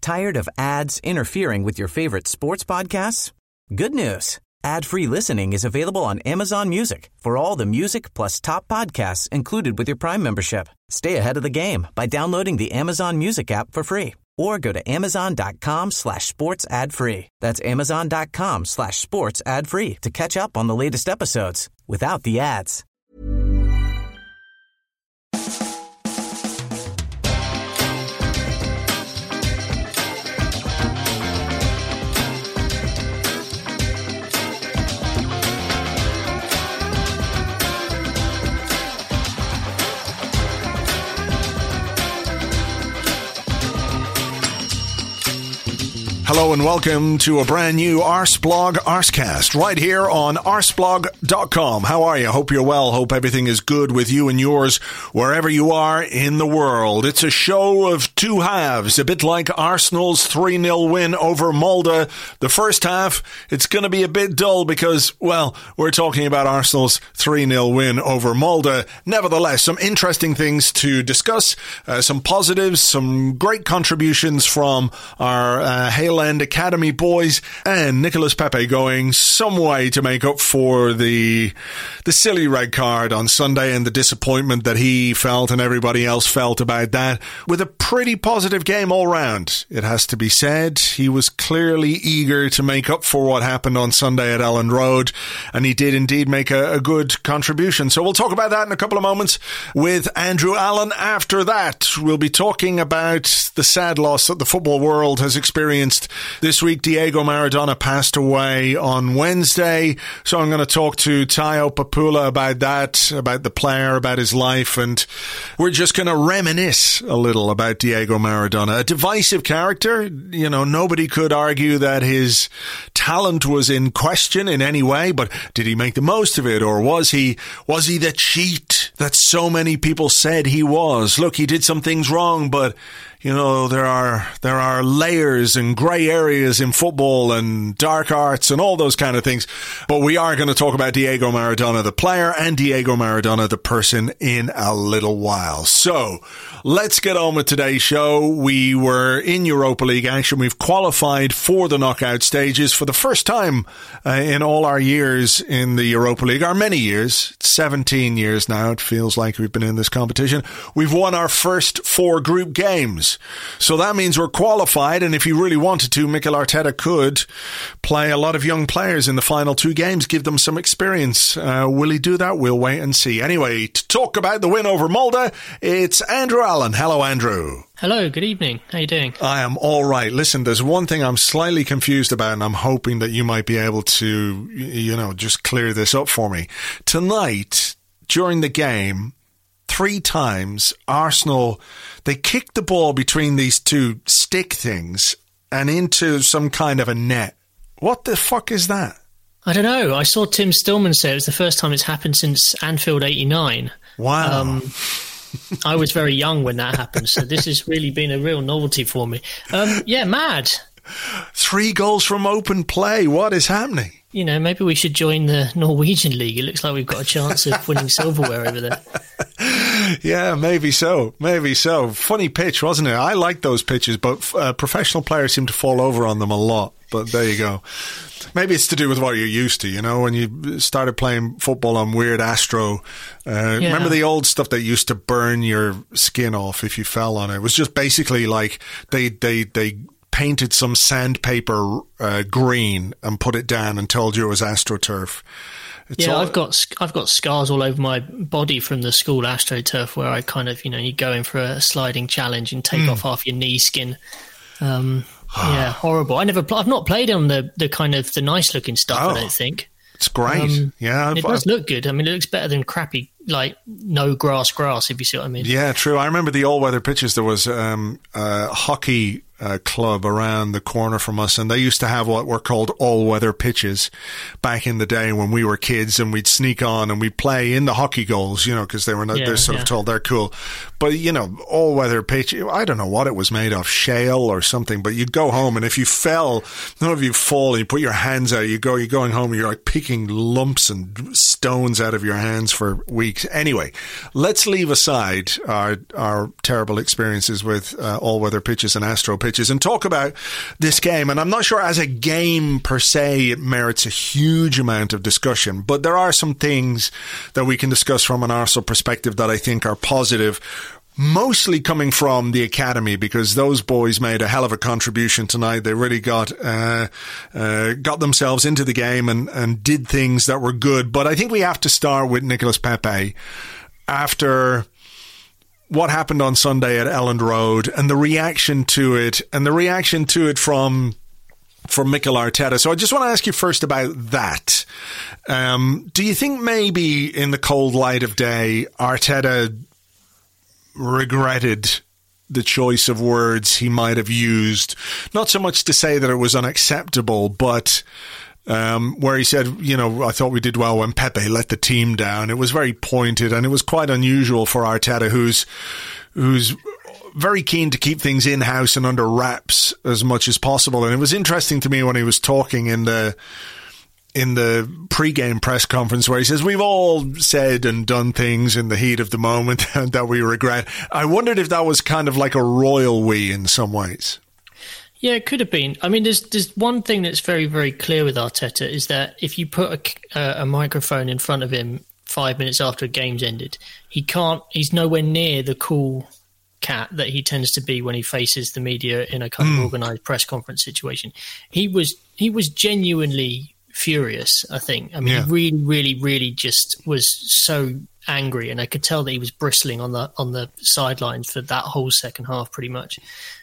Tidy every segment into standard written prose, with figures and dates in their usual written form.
Tired of ads interfering with your favorite sports podcasts? Good news. Ad-free listening is available on Amazon Music for all the music plus top podcasts included with your Prime membership. Stay ahead of the game by downloading the Amazon Music app for free or go to amazon.com/sports ad free. That's amazon.com/sports ad free to catch up on the latest episodes without the ads. Hello and welcome to a brand new Arseblog Arsecast right here on arseblog.com. How are you? Hope you're well. Hope everything is good with you and yours wherever you are in the world. It's a show of two halves, a bit like Arsenal's 3-0 win over Molde. The first half, it's going to be a bit dull because, well, we're talking about Arsenal's 3-0 win over Molde. Nevertheless, some interesting things to discuss, some positives, some great contributions from our Hale End Academy boys, and Nicolas Pepe going some way to make up for the silly red card on Sunday and the disappointment that he felt and everybody else felt about that, with a pretty positive game all round. It has to be said, he was clearly eager to make up for what happened on Sunday at Elland Road, and he did indeed make a good contribution. So we'll talk about that in a couple of moments with Andrew Allen. After that, we'll be talking about the sad loss that the football world has experienced this week. Diego Maradona passed away on Wednesday, so I'm going to talk to Tayo Papula about that, about the player, about his life, and we're just going to reminisce a little about Diego Maradona. A divisive character, you know, nobody could argue that his talent was in question in any way, but did he make the most of it, or was he the cheat that so many people said he was? Look, he did some things wrong, but you know, there are layers and grey areas in football and dark arts and all those kind of things. But we are going to talk about Diego Maradona, the player, and Diego Maradona, the person, in a little while. So let's get on with today's show. We were in Europa League action. We've qualified for the knockout stages for the first time in all our years in the Europa League, our many years, 17 years now. It feels like we've been in this competition. We've won our first 4 group games. So that means we're qualified, and if he really wanted to, Mikel Arteta could play a lot of young players in the final 2 games, give them some experience. Will he do that? We'll wait and see. Anyway, to talk about the win over Molde, it's Andrew Allen. Hello, Andrew. Hello, good evening. How are you doing? I am all right. Listen, there's one thing I'm slightly confused about, and I'm hoping that you might be able to, you know, just clear this up for me. Tonight, during the game, 3 times, Arsenal, they kicked the ball between these 2 stick things and into some kind of a net. What the fuck is that? I don't know. I saw Tim Stillman say it was the first time it's happened since Anfield 89. Wow. I was very young when that happened, so this has really been a real novelty for me. Yeah, mad. 3 goals from open play. What is happening? You know, maybe we should join the Norwegian League. It looks like we've got a chance of winning silverware over there. Yeah, maybe so. Maybe so. Funny pitch, wasn't it? I like those pitches, but professional players seem to fall over on them a lot. But there you go. Maybe it's to do with what you're used to, you know, when you started playing football on weird Astro. Remember the old stuff that used to burn your skin off if you fell on it? It was just basically like they painted some sandpaper green and put it down and told you it was AstroTurf. I've got scars all over my body from the school AstroTurf where I kind of, you know, you go in for a sliding challenge and take off half your knee skin. Yeah, horrible. I've not played on the kind of the nice looking stuff. I don't think it's great. It does look good. I mean, it looks better than crappy, like no grass, if you see what I mean. Yeah, true. I remember the all weather pitches. There was a hockey club around the corner from us, and they used to have what were called all-weather pitches back in the day when we were kids, and we'd sneak on and we'd play in the hockey goals, you know, because they were not, they're sort of told they're cool. But, you know, all-weather pitch, I don't know what it was made of, shale or something, but you'd go home, and if you fell, none of you fall, and you put your hands out, you're going home, and you're like picking lumps and stones out of your hands for weeks. Anyway, let's leave aside our terrible experiences with all-weather pitches and Astro pitches and talk about this game. And I'm not sure as a game per se it merits a huge amount of discussion, but there are some things that we can discuss from an Arsenal perspective that I think are positive, mostly coming from the academy, because those boys made a hell of a contribution tonight. They really got themselves into the game and did things that were good. But I think we have to start with Nicolas Pepe after what happened on Sunday at Elland Road and the reaction to it, from Mikel Arteta. So I just want to ask you first about that. Do you think maybe in the cold light of day, Arteta regretted the choice of words he might have used? Not so much to say that it was unacceptable, but where he said, I thought we did well when Pepe let the team down. It was very pointed, and it was quite unusual for Arteta, who's very keen to keep things in-house and under wraps as much as possible. And it was interesting to me when he was talking in the pre-game press conference where he says, we've all said and done things in the heat of the moment that we regret. I wondered if that was kind of like a royal we in some ways. Yeah, it could have been. I mean, there's one thing that's very, very clear with Arteta is that if you put a microphone in front of him 5 minutes after a game's ended, he's nowhere near the cool cat that he tends to be when he faces the media in a kind of organised press conference situation. He was genuinely furious, I think. I mean, He really, really, really just was so angry, and I could tell that he was bristling on the sidelines for that whole second half, pretty much.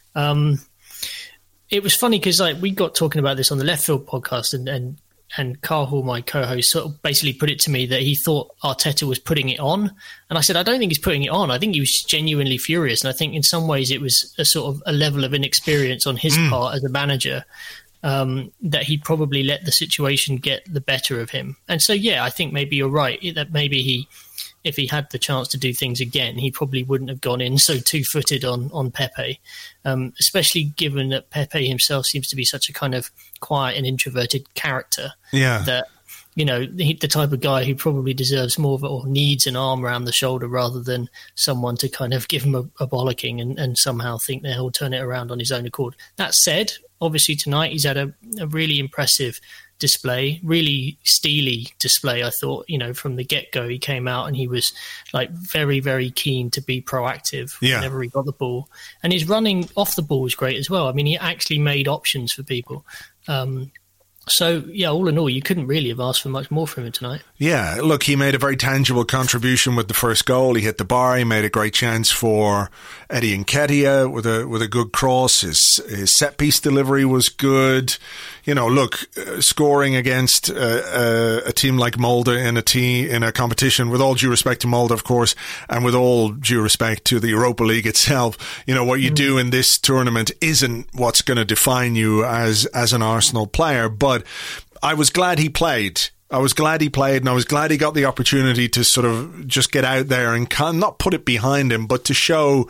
It was funny because we got talking about this on the Left Field podcast, and Carl Hall, my co-host, sort of basically put it to me that he thought Arteta was putting it on, and I said, I don't think he's putting it on. I think he was genuinely furious, and I think in some ways it was a sort of a level of inexperience on his part as a manager. That he probably let the situation get the better of him. And so, yeah, I think maybe you're right, that maybe if he had the chance to do things again, he probably wouldn't have gone in so two-footed on Pepe, especially given that Pepe himself seems to be such a kind of quiet and introverted character. Yeah. That, the type of guy who probably deserves more of it, or needs an arm around the shoulder rather than someone to kind of give him a bollocking and somehow think that he'll turn it around on his own accord. That said, obviously tonight he's had a really impressive display, really steely display. I thought, from the get-go he came out and he was very, very keen to be proactive whenever he got the ball. And his running off the ball was great as well. I mean, he actually made options for people. So, yeah, all in all, you couldn't really have asked for much more from him tonight. Yeah, look, he made a very tangible contribution with the first goal. He hit the bar. He made a great chance for Eddie Nketiah with a good cross. His set-piece delivery was good. Scoring against a team like Molde in a competition, with all due respect to Molde, of course, and with all due respect to the Europa League itself, what you do in this tournament isn't what's going to define you as an Arsenal player. But I was glad he played. And I was glad he got the opportunity to sort of just get out there and not put it behind him, but to show,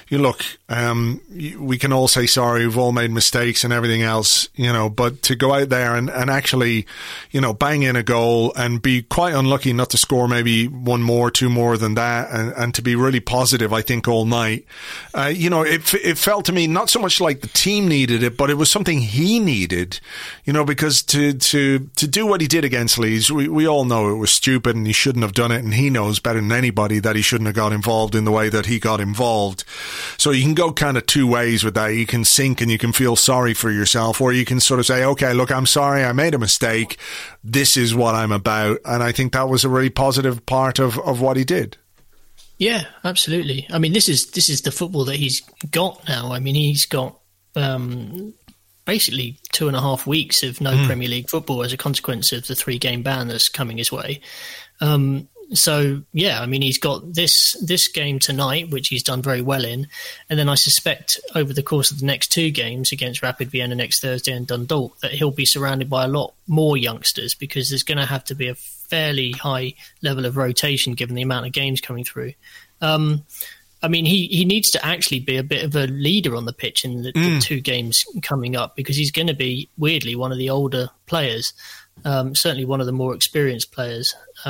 we can all say sorry, we've all made mistakes and everything else, but to go out there and actually, bang in a goal and be quite unlucky not to score maybe one more, two more than that, and to be really positive, I think, all night. It felt to me not so much like the team needed it, but it was something he needed, because to do what he did against Leeds, we all know it was stupid and he shouldn't have done it, and he knows better than anybody that he shouldn't have got involved in the way that he got involved. So you can go kind of two ways with that. You can sink and you can feel sorry for yourself, or you can sort of say, okay, look, I'm sorry, I made a mistake, this is what I'm about. And I think that was a really positive part of what he did. Yeah, absolutely. I mean, this is the football that he's got now. I mean, he's got basically 2.5 weeks of no Premier League football as a consequence of the 3-game ban that's coming his way. So, yeah, I mean, he's got this game tonight, which he's done very well in. And then I suspect over the course of the next 2 games against Rapid Vienna next Thursday and Dundalk that he'll be surrounded by a lot more youngsters, because there's going to have to be a fairly high level of rotation given the amount of games coming through. I mean, he needs to actually be a bit of a leader on the pitch in the 2 games coming up, because he's going to be, weirdly, one of the older players. Certainly one of the more experienced players,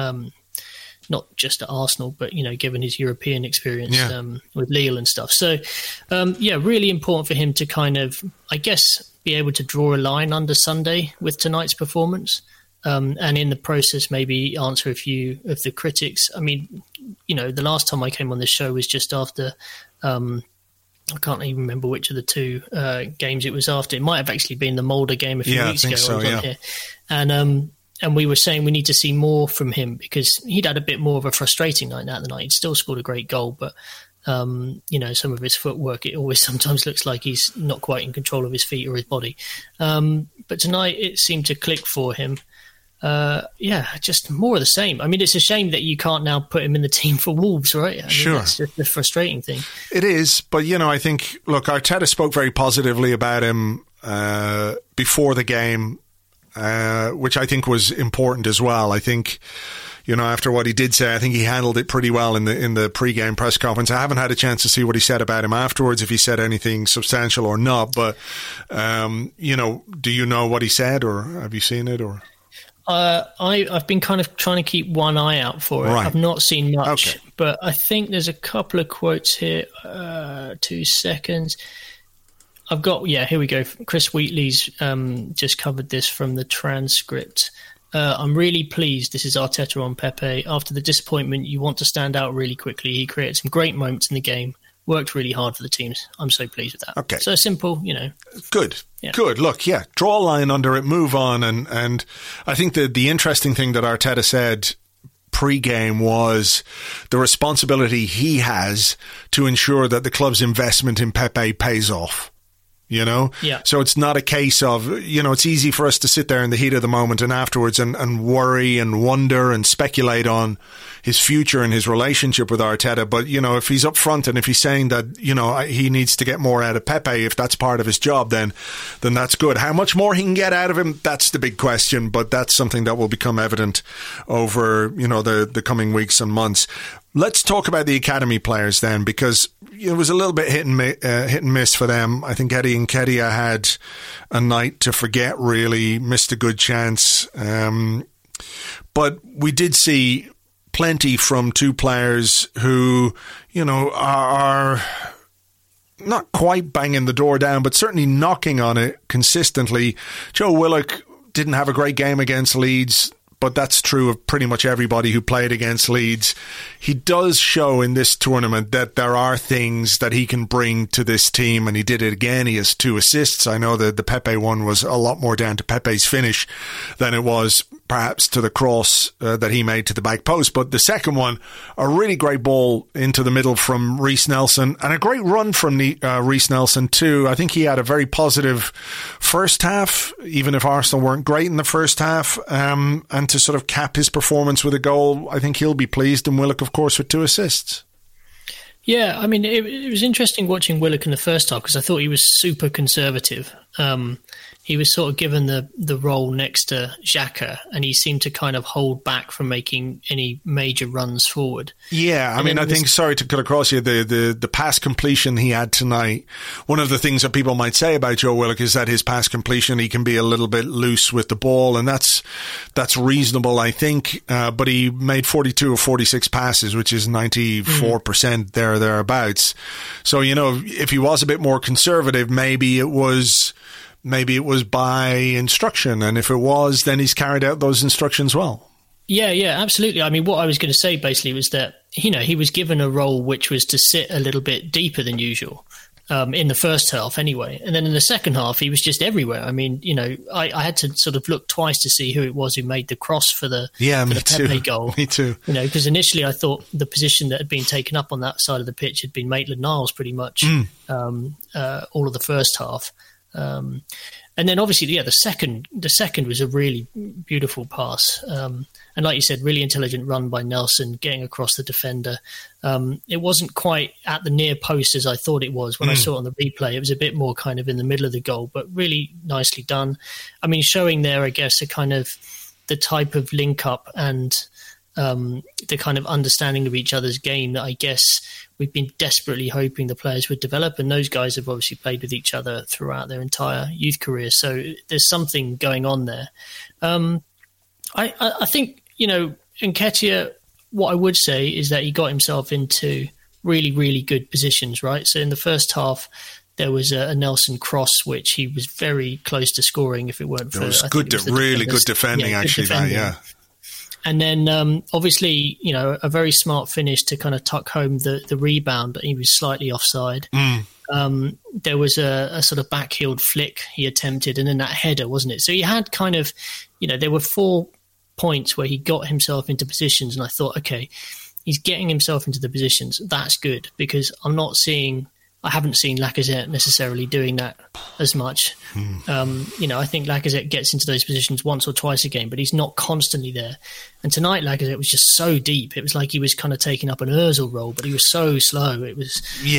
not just at Arsenal, but, given his European experience with Lille and stuff. So, really important for him to kind of, I guess, be able to draw a line under Sunday with tonight's performance. And in the process, maybe answer a few of the critics. I mean, the last time I came on this show was just after, I can't even remember which of the two games it was after. It might have actually been the Mulder game a few weeks ago. So, I was on here. And we were saying we need to see more from him because he'd had a bit more of a frustrating night that night. He'd still scored a great goal, but some of his footwork, it always sometimes looks like he's not quite in control of his feet or his body. But tonight it seemed to click for him. Just more of the same. I mean, it's a shame that you can't now put him in the team for Wolves, right? I mean, sure. That's just the frustrating thing. It is, but, I think, look, Arteta spoke very positively about him before the game, which I think was important as well. I think, after what he did say, I think he handled it pretty well in the pre-game press conference. I haven't had a chance to see what he said about him afterwards, if he said anything substantial or not, but, do you know what he said, or have you seen it, or... I've been kind of trying to keep one eye out for it. Right. I've not seen much, but I think there's a couple of quotes here. 2 seconds. I've got, here we go. Chris Wheatley's just covered this from the transcript. I'm really pleased. This is Arteta on Pepe. After the disappointment, you want to stand out really quickly. He created some great moments in the game. Worked really hard for the teams. I'm so pleased with that. Okay. So simple, Good. Yeah. Good. Look, draw a line under it, move on. And I think the interesting thing that Arteta said pre-game was the responsibility he has to ensure that the club's investment in Pepe pays off. Yeah. So it's not a case of, it's easy for us to sit there in the heat of the moment and afterwards and worry and wonder and speculate on his future and his relationship with Arteta. But, if he's up front and if he's saying that, he needs to get more out of Pepe, if that's part of his job, then that's good. How much more he can get out of him, that's the big question. But that's something that will become evident over, the coming weeks and months. Let's talk about the academy players then, because it was a little bit hit and miss for them. I think Eddie Nketiah had a night to forget, really, missed a good chance. But we did see plenty from two players who, are not quite banging the door down, but certainly knocking on it consistently. Joe Willock didn't have a great game against Leeds, but that's true of pretty much everybody who played against Leeds. He does show in this tournament that there are things that he can bring to this team, and he did it again. He has 2 assists. I know that the Pepe one was a lot more down to Pepe's finish than it was perhaps to the cross that he made to the back post. But the second one, a really great ball into the middle from Reiss Nelson, and a great run from Reiss Nelson too. I think he had a very positive first half, even if Arsenal weren't great in the first half, and to sort of cap his performance with a goal, I think he'll be pleased. And Willock, of course, with 2 assists. Yeah, I mean, it was interesting watching Willock in the first half because I thought he was super conservative. He was sort of given the role next to Xhaka, and he seemed to kind of hold back from making any major runs forward. Yeah, I mean, I think, sorry to cut across you, the pass completion he had tonight, one of the things that people might say about Joe Willock is that his pass completion, he can be a little bit loose with the ball, and that's reasonable, I think, but he made 42 or 46 passes, which is 94% there or thereabouts. So, if he was a bit more conservative, maybe it was by instruction. And if it was, then he's carried out those instructions well. Yeah, absolutely. I mean, what I was going to say basically was that, he was given a role which was to sit a little bit deeper than usual in the first half anyway. And then in the second half, he was just everywhere. I mean, I had to sort of look twice to see who it was who made the cross for the Pepe goal. Me too. Because initially I thought the position that had been taken up on that side of the pitch had been Maitland-Niles pretty much all of the first half. And then obviously, the second was a really beautiful pass. And like you said, really intelligent run by Nelson, getting across the defender. It wasn't quite at the near post as I thought it was when I saw it on the replay. It was a bit more kind of in the middle of the goal, but really nicely done. I mean, showing there, I guess, a kind of the type of link up and the kind of understanding of each other's game that I guess we've been desperately hoping the players would develop, and those guys have obviously played with each other throughout their entire youth career. So there's something going on there. I think, Nketiah, what I would say is that he got himself into really, really good positions, right? So in the first half, there was a Nelson cross, which he was very close to scoring if it weren't for... Really good defending, actually. And then, obviously, a very smart finish to kind of tuck home the rebound, but he was slightly offside. There was a sort of backheeled flick he attempted, and then that header, wasn't it? So he had kind of, there were 4 points where he got himself into positions, and I thought, okay, he's getting himself into the positions. That's good, because I haven't seen Lacazette necessarily doing that as much. I think Lacazette gets into those positions once or twice a game, but he's not constantly there. And tonight, Lacazette was just so deep. It was like he was kind of taking up an Ozil role, but he was so slow. It was,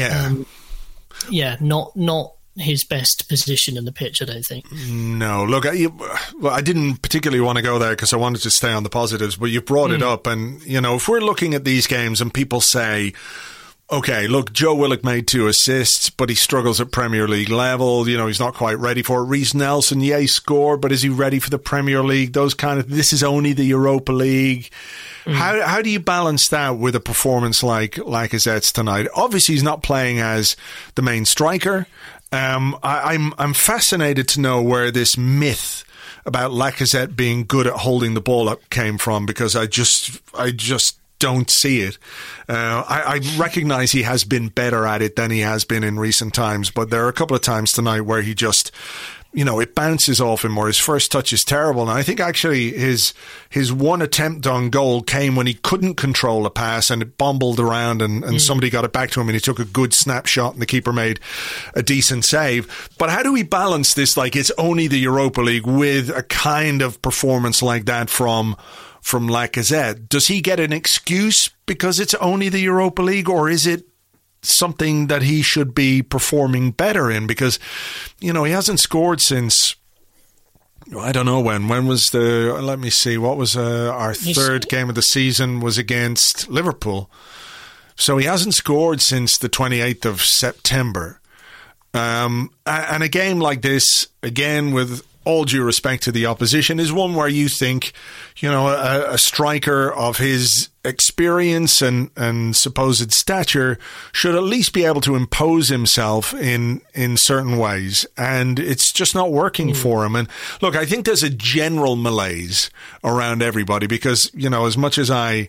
not his best position in the pitch, I don't think. No, look, I didn't particularly want to go there because I wanted to stay on the positives, but you brought it up. And, if we're looking at these games and people say, okay, look, Joe Willock made 2 assists, but he struggles at Premier League level. He's not quite ready for it. Reiss Nelson, he scored, but is he ready for the Premier League? This is only the Europa League. How do you balance that with a performance like Lacazette's tonight? Obviously, he's not playing as the main striker. I'm fascinated to know where this myth about Lacazette being good at holding the ball up came from, because I just don't see it. I recognise he has been better at it than he has been in recent times, but there are a couple of times tonight where he just, it bounces off him, or his first touch is terrible. And I think actually his one attempt on goal came when he couldn't control a pass and it bumbled around and somebody got it back to him and he took a good snapshot and the keeper made a decent save. But how do we balance this, like it's only the Europa League, with a kind of performance like that from Lacazette? Does he get an excuse because it's only the Europa League, or is it something that he should be performing better in? Because, he hasn't scored since, I don't know when was let me see, what was our third game of the season was against Liverpool. So he hasn't scored since the 28th of September. And a game like this, again, with all due respect to the opposition, is one where you think, a striker of his experience and supposed stature should at least be able to impose himself in certain ways. And it's just not working for him. And look, I think there's a general malaise around everybody because, as much as I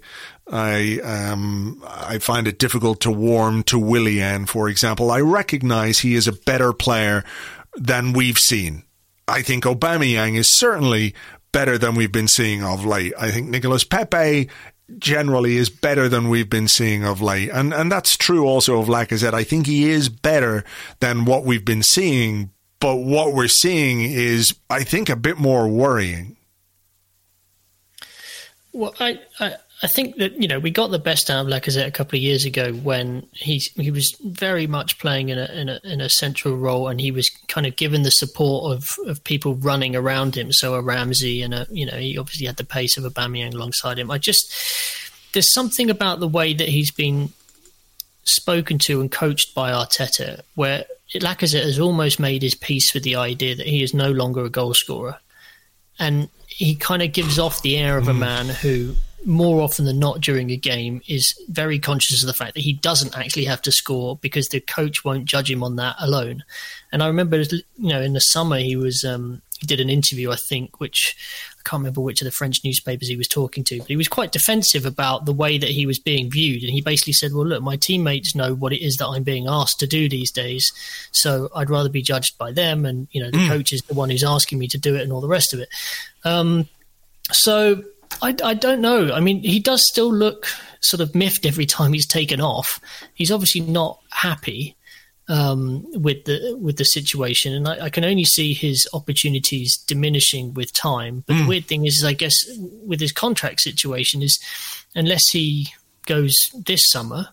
find it difficult to warm to Willian, for example, I recognise he is a better player than we've seen. I think Aubameyang is certainly better than we've been seeing of late. I think Nicolas Pepe generally is better than we've been seeing of late. And that's true also of Lacazette. I think he is better than what we've been seeing. But what we're seeing is, I think, a bit more worrying. Well, I think that, we got the best out of Lacazette a couple of years ago when he was very much playing in a central role, and he was kind of given the support of people running around him. So a Ramsey and he obviously had the pace of Aubameyang alongside him. There's something about the way that he's been spoken to and coached by Arteta, where Lacazette has almost made his peace with the idea that he is no longer a goal scorer. And he kind of gives off the air of a man who, more often than not during a game, is very conscious of the fact that he doesn't actually have to score because the coach won't judge him on that alone. And I remember, in the summer he did an interview, I think, which I can't remember which of the French newspapers he was talking to, but he was quite defensive about the way that he was being viewed. And he basically said, well, look, my teammates know what it is that I'm being asked to do these days, so I'd rather be judged by them. And, the coach is the one who's asking me to do it and all the rest of it. So I don't know. I mean, he does still look sort of miffed every time he's taken off. He's obviously not happy with the situation, and I can only see his opportunities diminishing with time. But the weird thing is, I guess, with his contract situation is, unless he goes this summer,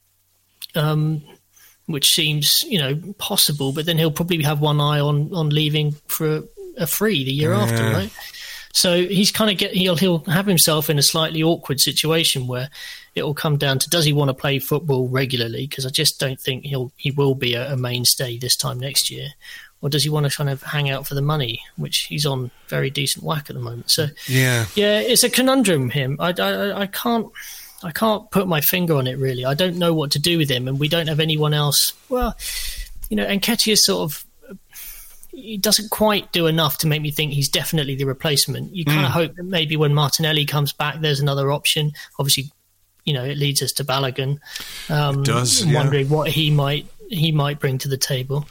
which seems possible, but then he'll probably have one eye on leaving for a free the year after, right? So he's kind of he'll have himself in a slightly awkward situation where it will come down to, does he want to play football regularly? Because I just don't think he will be a mainstay this time next year. or does he want to kind of hang out for the money, which he's on very decent whack at the moment. So yeah, it's a conundrum. I can't put my finger on it really. I don't know what to do with him, and we don't have anyone else. Well, Nketiah is sort of, he doesn't quite do enough to make me think he's definitely the replacement. You kind of hope that maybe when Martinelli comes back, there's another option. Obviously, it leads us to Balogun. It does. Wondering what he might bring to the table.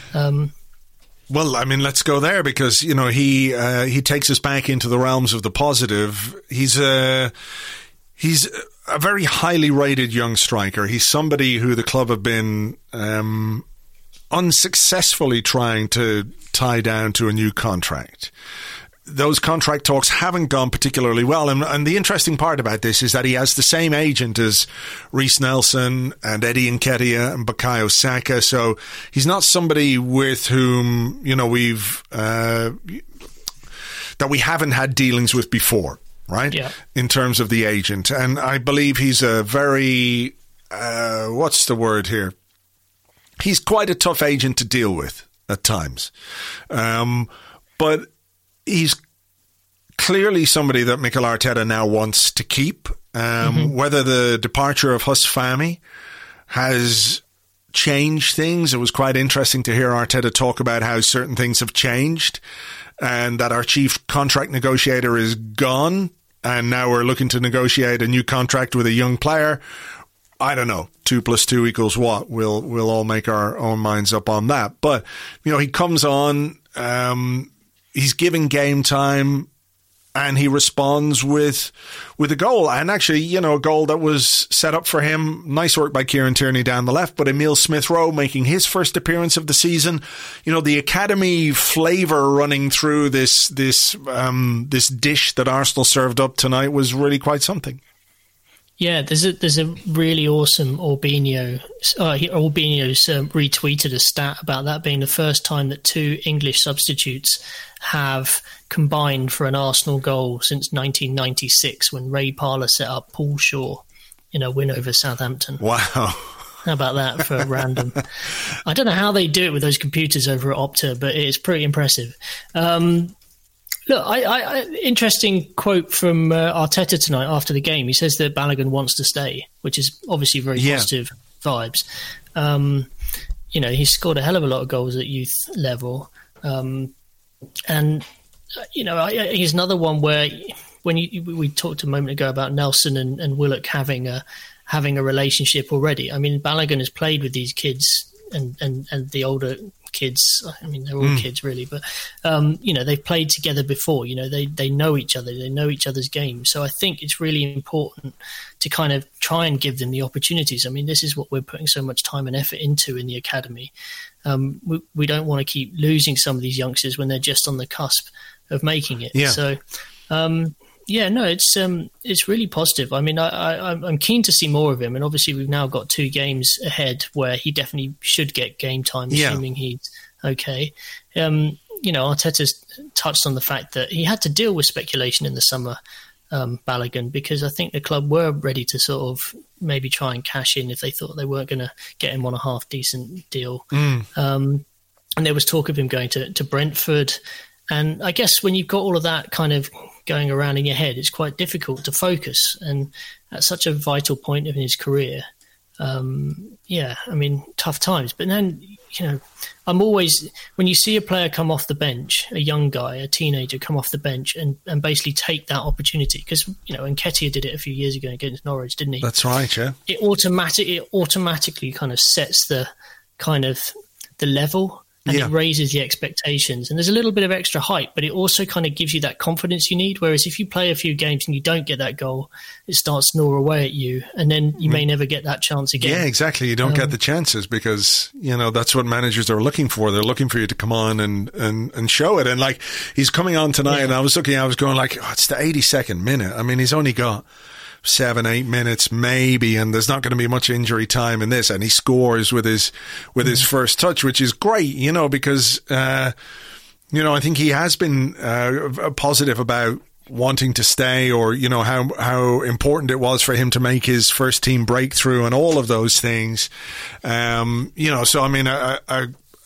Well, I mean, let's go there because he takes us back into the realms of the positive. He's a very highly rated young striker. He's somebody who the club have been unsuccessfully trying to tie down to a new contract. Those contract talks haven't gone particularly well. And the interesting part about this is that he has the same agent as Reiss Nelson and Eddie Nketiah and Bukayo Saka. So he's not somebody with whom, we've that we haven't had dealings with before, right? Yeah. In terms of the agent. And I believe he's a very, what's the word here? He's quite a tough agent to deal with at times. But he's clearly somebody that Mikel Arteta now wants to keep. Whether the departure of Huss Fahmy has changed things, it was quite interesting to hear Arteta talk about how certain things have changed and that our chief contract negotiator is gone and now we're looking to negotiate a new contract with a young player. I don't know. 2 + 2 = what? We'll all make our own minds up on that. But, he comes on, he's given game time and he responds with a goal. And actually, a goal that was set up for him. Nice work by Kieran Tierney down the left, but Emile Smith-Rowe making his first appearance of the season. The academy flavour running through this dish that Arsenal served up tonight was really quite something. Yeah, there's a really awesome Orbinio's retweeted a stat about that being the first time that 2 English substitutes have combined for an Arsenal goal since 1996 when Ray Parlour set up Paul Shaw in a win over Southampton. Wow. How about that for random? I don't know how they do it with those computers over at Opta, but it's pretty impressive. Look, interesting quote from Arteta tonight after the game. He says that Balogun wants to stay, which is obviously very positive vibes. He's scored a hell of a lot of goals at youth level. He's another one where we talked a moment ago about Nelson and Willock having a relationship already. I mean, Balogun has played with these kids and the older kids. I mean, they're all kids really, but they've played together before. They know each other, they know each other's game. So I think it's really important to kind of try and give them the opportunities. I mean, this is what we're putting so much time and effort into in the academy. We don't want to keep losing some of these youngsters when they're just on the cusp of making it. Yeah. So it's really positive. I mean, I'm keen to see more of him, and obviously we've now got 2 games ahead where he definitely should get game time, assuming he's okay. Arteta's touched on the fact that he had to deal with speculation in the summer, Balogun, because I think the club were ready to sort of maybe try and cash in if they thought they weren't going to get him on a half decent deal. And there was talk of him going to Brentford. And I guess when you've got all of that kind of going around in your head, it's quite difficult to focus. And at such a vital point in his career, tough times. But then, I'm always, when you see a player come off the bench, a young guy, a teenager come off the bench and basically take that opportunity, because, Nketiah did it a few years ago against Norwich, didn't he? That's right, yeah. It automatically kind of sets the level. And it raises the expectations. And there's a little bit of extra hype, but it also kind of gives you that confidence you need. Whereas if you play a few games and you don't get that goal, it starts to gnaw away at you. And then you may never get that chance again. Yeah, exactly. You don't get the chances because, that's what managers are looking for. They're looking for you to come on and show it. And like, he's coming on tonight and I was going like, it's the 82nd minute. I mean, he's only got 7-8 minutes maybe, and there's not going to be much injury time in this, and he scores with his first touch, which is great, because I think he has been positive about wanting to stay, or how important it was for him to make his first team breakthrough and all of those things. So I mean, a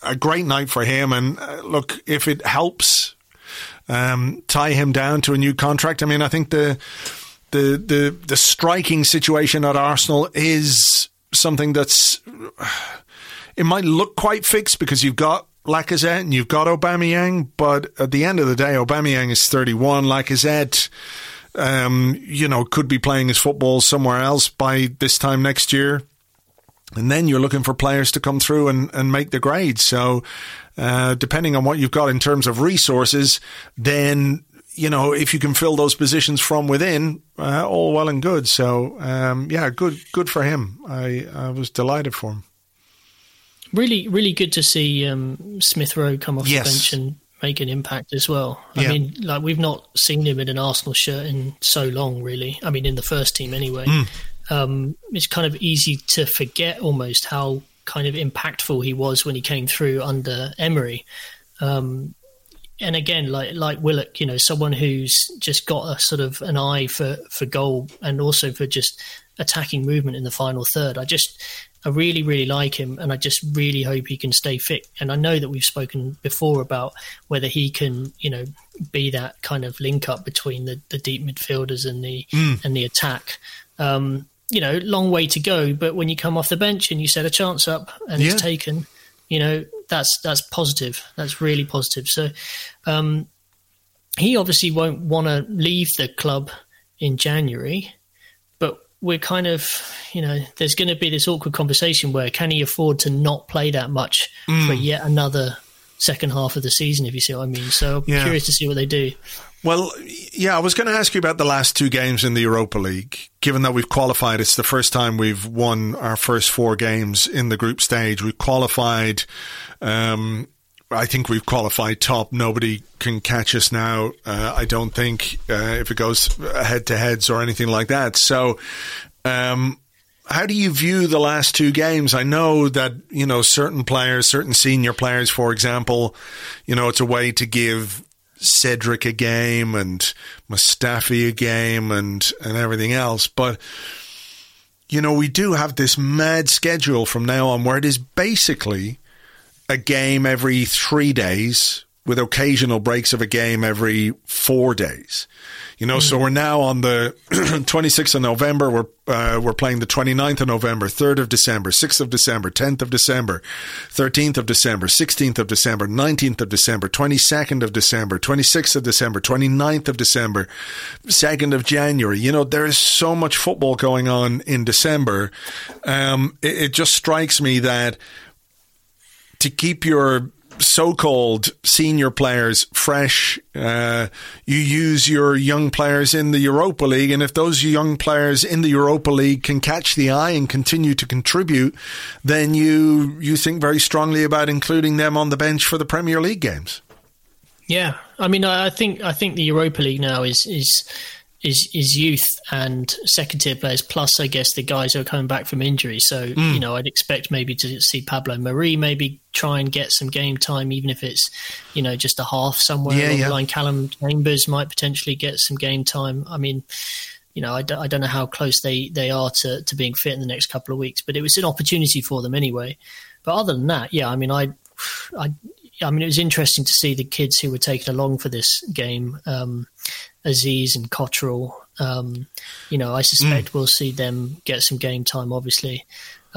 a great night for him. And look, if it helps tie him down to a new contract, I mean, I think the striking situation at Arsenal is something that's, it might look quite fixed because you've got Lacazette and you've got Aubameyang, but at the end of the day, Aubameyang is 31. Lacazette, could be playing his football somewhere else by this time next year. And then you're looking for players to come through and make the grade. So, depending on what you've got in terms of resources, then, if you can fill those positions from within, all well and good. So, good for him. I was delighted for him. Really, really good to see Smith Rowe come off the bench and make an impact as well. I mean, we've not seen him in an Arsenal shirt in so long, really. I mean, in the first team anyway. It's kind of easy to forget almost how kind of impactful he was when he came through under Emery. And again, like Willock, someone who's just got a sort of an eye for goal and also for just attacking movement in the final third. I really, really like him, and I just really hope he can stay fit. And I know that we've spoken before about whether he can, be that kind of link up between the deep midfielders and the attack. Long way to go, but when you come off the bench and you set a chance up and it's taken, that's positive. That's really positive. So he obviously won't want to leave the club in January, but we're kind of, there's going to be this awkward conversation where can he afford to not play that much for yet another second half of the season, if you see what I mean. So I'm curious to see what they do. Well, I was going to ask you about the last two games in the Europa League. Given that we've qualified, it's the first time we've won our first four games in the group stage. We've qualified, I think we've qualified top. Nobody can catch us now, I don't think, if it goes head-to-heads or anything like that. So how do you view the last two games? I know that, certain players, certain senior players, for example, it's a way to give Cedric a game and Mustafi a game and everything else. But, we do have this mad schedule from now on where it is basically a game every 3 days with occasional breaks of a game every 4 days. So we're now on the 26th of November. We're playing the 29th of November, 3rd of December, 6th of December, 10th of December, 13th of December, 16th of December, 19th of December, 22nd of December, 26th of December, 29th of December, 2nd of January. There is so much football going on in December. It just strikes me that to keep your so-called senior players fresh, you use your young players in the Europa League, and if those young players in the Europa League can catch the eye and continue to contribute, then you think very strongly about including them on the bench for the Premier League games. Yeah, I mean, I think the Europa League now is youth and second-tier players, plus, I guess, the guys who are coming back from injury. So, I'd expect maybe to see Pablo Mari maybe try and get some game time, even if it's, just a half somewhere along the line. Callum Chambers might potentially get some game time. I mean, I don't know how close they are to being fit in the next couple of weeks, but it was an opportunity for them anyway. But other than that, I mean, it was interesting to see the kids who were taken along for this game, Aziz and Cottrell. I suspect we'll see them get some game time, obviously.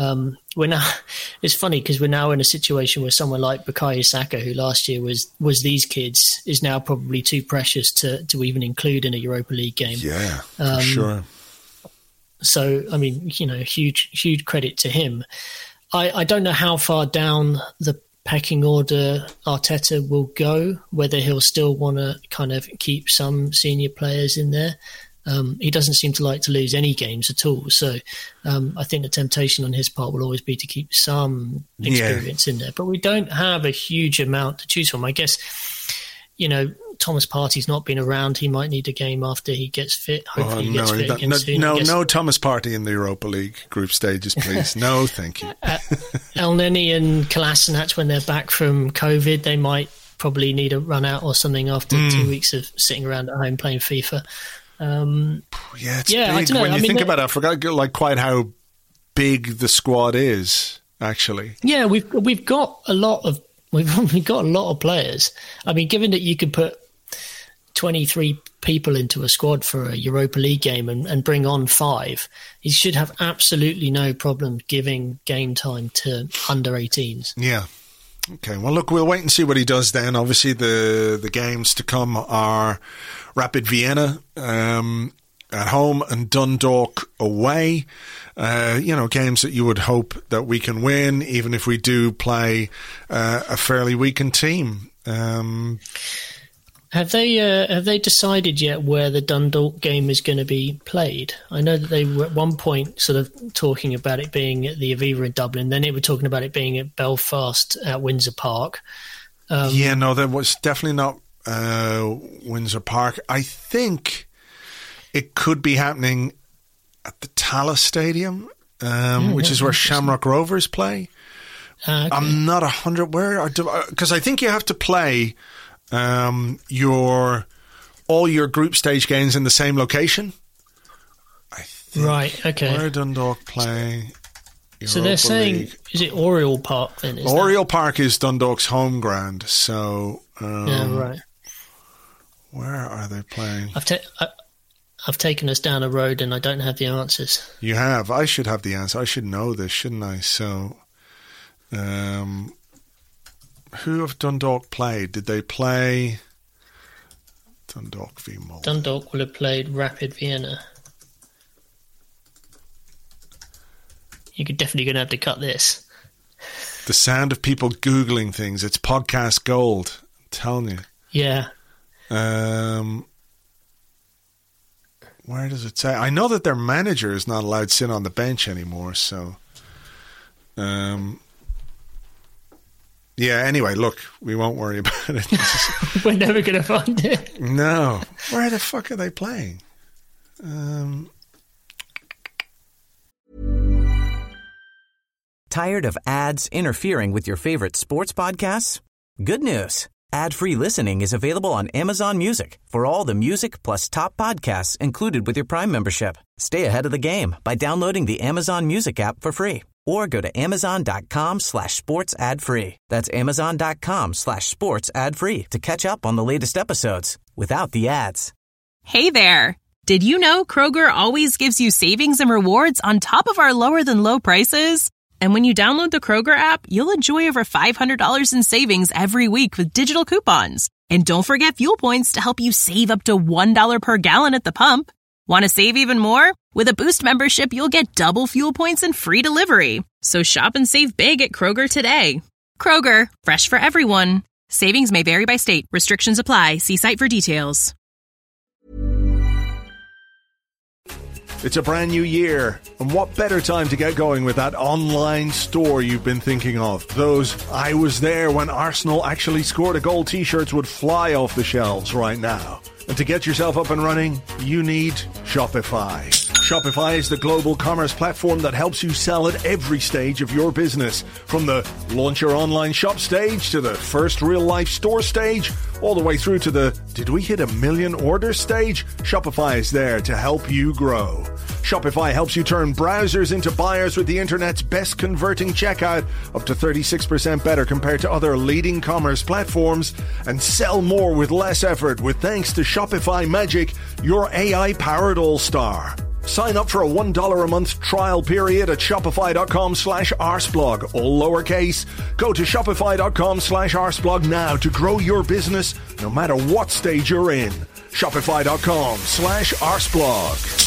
It's funny because we're now in a situation where someone like Bukayo Saka, who last year was these kids, is now probably too precious to even include in a Europa League game. Yeah, for sure. So, I mean, huge credit to him. I don't know how far down the pecking order Arteta will go, whether he'll still want to kind of keep some senior players in there. He doesn't seem to like to lose any games at all. So I think the temptation on his part will always be to keep some experience in there. But we don't have a huge amount to choose from. I guess, Thomas Partey's not been around. He might need a game after he gets fit. Hopefully he gets fit again soon. No Thomas Partey in the Europa League group stages, please. No, thank you. El Neni and Kolasinac, when they're back from COVID, they might probably need a run out or something after 2 weeks of sitting around at home playing FIFA. It's big. I don't know. When you think about it, I forgot quite how big the squad is, actually. Yeah, we've got a lot of We've got a lot of players. I mean, given that you could put 23 people into a squad for a Europa League game and bring on 5, he should have absolutely no problem giving game time to under 18s. Yeah. Okay, well, look, we'll wait and see what he does then. Obviously, the games to come are Rapid Vienna at home and Dundalk away. Games that you would hope that we can win, even if we do play a fairly weakened team. Have they decided yet where the Dundalk game is going to be played? I know that they were at one point sort of talking about it being at the Aviva in Dublin. Then they were talking about it being at Belfast at Windsor Park. That was definitely not Windsor Park. I think it could be happening at the Tallaght Stadium, which is where Shamrock Rovers play. Okay. I'm not 100 because I think you have to play all your group stage games in the same location. I think. Right, okay. Where Dundalk play? So they're saying, is it Oriel Park then? Oriel Park is Dundalk's home ground. So, right. Where are they playing? I've taken us down a road and I don't have the answers. You have. I should have the answer. I should know this, shouldn't I? So, who have Dundalk played? Did they play Dundalk v Mull? Dundalk will have played Rapid Vienna. You're definitely going to have to cut this. The sound of people Googling things. It's podcast gold. I'm telling you. Yeah. Where does it say? I know that their manager is not allowed to sit on the bench anymore, so... Yeah, anyway, look, we won't worry about it. We're never going to find it. No. Where the fuck are they playing? Tired of ads interfering with your favorite sports podcasts? Good news. Ad-free listening is available on Amazon Music for all the music plus top podcasts included with your Prime membership. Stay ahead of the game by downloading the Amazon Music app for free or go to amazon.com/sports ad free. That's amazon.com/sports ad free to catch up on the latest episodes without the ads. Hey there. Did you know Kroger always gives you savings and rewards on top of our lower than low prices? And when you download the Kroger app, you'll enjoy over $500 in savings every week with digital coupons. And don't forget fuel points to help you save up to $1 per gallon at the pump. Want to save even more? With a Boost membership, you'll get double fuel points and free delivery. So shop and save big at Kroger today. Kroger, fresh for everyone. Savings may vary by state. Restrictions apply. See site for details. It's a brand new year, and what better time to get going with that online store you've been thinking of? Those "I was there when Arsenal actually scored a goal" t-shirts would fly off the shelves right now. And to get yourself up and running, you need Shopify. Shopify is the global commerce platform that helps you sell at every stage of your business. From the launch your online shop stage to the first real-life store stage, all the way through to the "did we hit 1 million orders" stage, Shopify is there to help you grow. Shopify helps you turn browsers into buyers with the internet's best converting checkout, up to 36% better compared to other leading commerce platforms, and sell more with less effort with thanks to Shopify Magic, your AI-powered all-star. Sign up for a $1 a month trial period at shopify.com/arsblog, all lowercase. Go to shopify.com/arsblog now to grow your business no matter what stage you're in. Shopify.com/arsblog.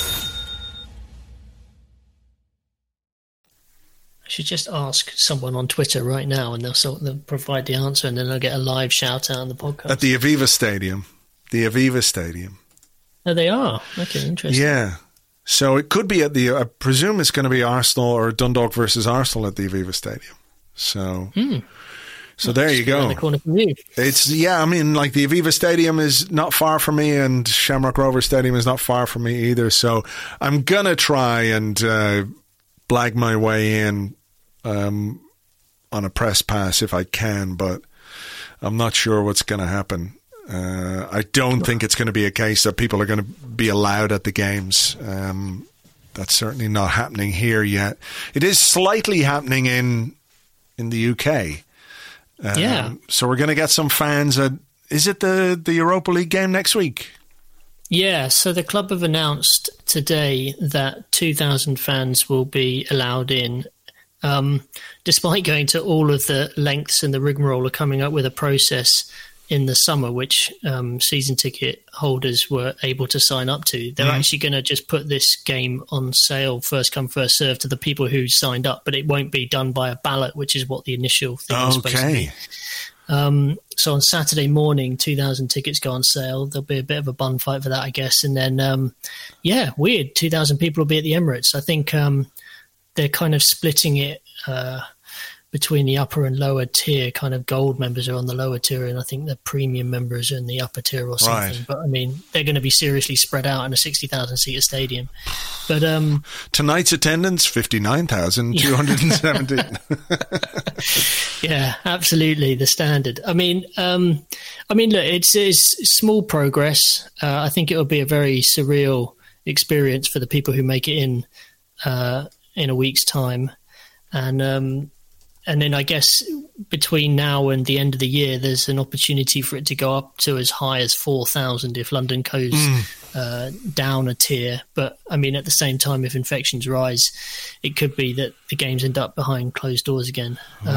I should just ask someone on Twitter right now and they'll provide the answer and then I'll get a live shout out on the podcast. At the Aviva Stadium. The Aviva Stadium. Oh, they are? Okay, interesting. Yeah. So it could be at the, I presume it's going to be Arsenal or Dundalk versus Arsenal at the Aviva Stadium. So, so there you go. Around the corner from you. It's, yeah, I mean, like the Aviva Stadium is not far from me and Shamrock Rovers Stadium is not far from me either. So I'm going to try and blag my way in on a press pass if I can, but I'm not sure what's going to happen. I don't think it's going to be a case that people are going to be allowed at the games. That's certainly not happening here yet. It is slightly happening in the UK. So we're going to get some fans at, is it the Europa League game next week? Yeah, so the club have announced today that 2,000 fans will be allowed in, despite going to all of the lengths and the rigmarole of coming up with a process in the summer, which season ticket holders were able to sign up to. They're actually going to just put this game on sale, first come, first serve, to the people who signed up, but it won't be done by a ballot, which is what the initial thing was supposed to be. So on Saturday morning, 2,000 tickets go on sale. There'll be a bit of a bun fight for that, I guess. And then, weird, 2,000 people will be at the Emirates. I think they're kind of splitting it between the upper and lower tier. Kind of gold members are on the lower tier, and I think the premium members are in the upper tier or something. Right. But I mean, they're going to be seriously spread out in a 60,000 seater stadium. But tonight's attendance 59,217. Yeah, absolutely, the standard. I mean, look, it's small progress. I think it will be a very surreal experience for the people who make it in a week's time, and then I guess between now and the end of the year, there's an opportunity for it to go up to as high as 4,000 if London goes down a tier. But, I mean, at the same time, if infections rise, it could be that the games end up behind closed doors again.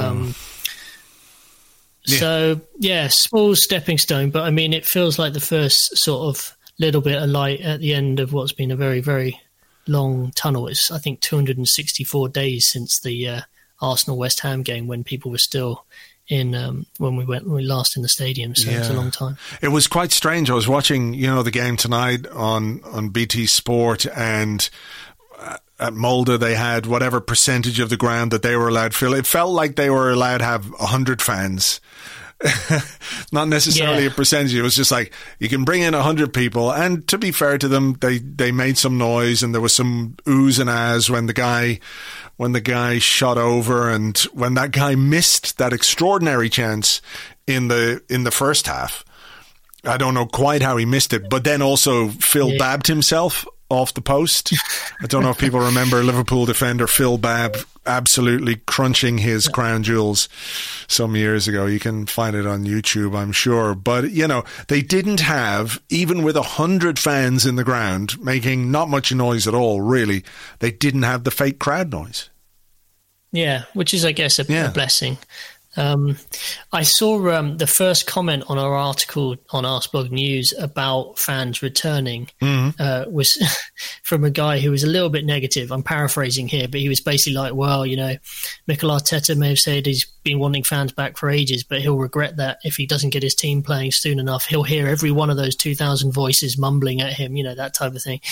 So, small stepping stone. But, I mean, it feels like the first sort of little bit of light at the end of what's been a very, very long tunnel. It's, I think, 264 days since the Arsenal-West Ham game, when people were still in when we last in the stadium. So it's a long time. It was quite strange. I was watching, the game tonight on BT Sport, and at Molde they had whatever percentage of the ground that they were allowed to fill. It felt like they were allowed to have 100 fans. Not necessarily a percentage. It was just like, you can bring in 100 people, and to be fair to them, they made some noise, and there was some oohs and ahs when the guy shot over, and when that guy missed that extraordinary chance in the first half. I don't know quite how he missed it, but then also Phil Babbed himself off the post. I don't know if people remember Liverpool defender Phil Babb absolutely crunching his crown jewels some years ago. You can find it on YouTube, I'm sure. But, they didn't have, even with 100 fans in the ground, making not much noise at all, really, they didn't have the fake crowd noise. Yeah, which is, I guess, a blessing. I saw the first comment on our article on Arsblog News about fans returning was from a guy who was a little bit negative. I'm paraphrasing here, but he was basically like, well, Mikel Arteta may have said he's been wanting fans back for ages, but he'll regret that if he doesn't get his team playing soon enough. He'll hear every one of those 2,000 voices mumbling at him, that type of thing.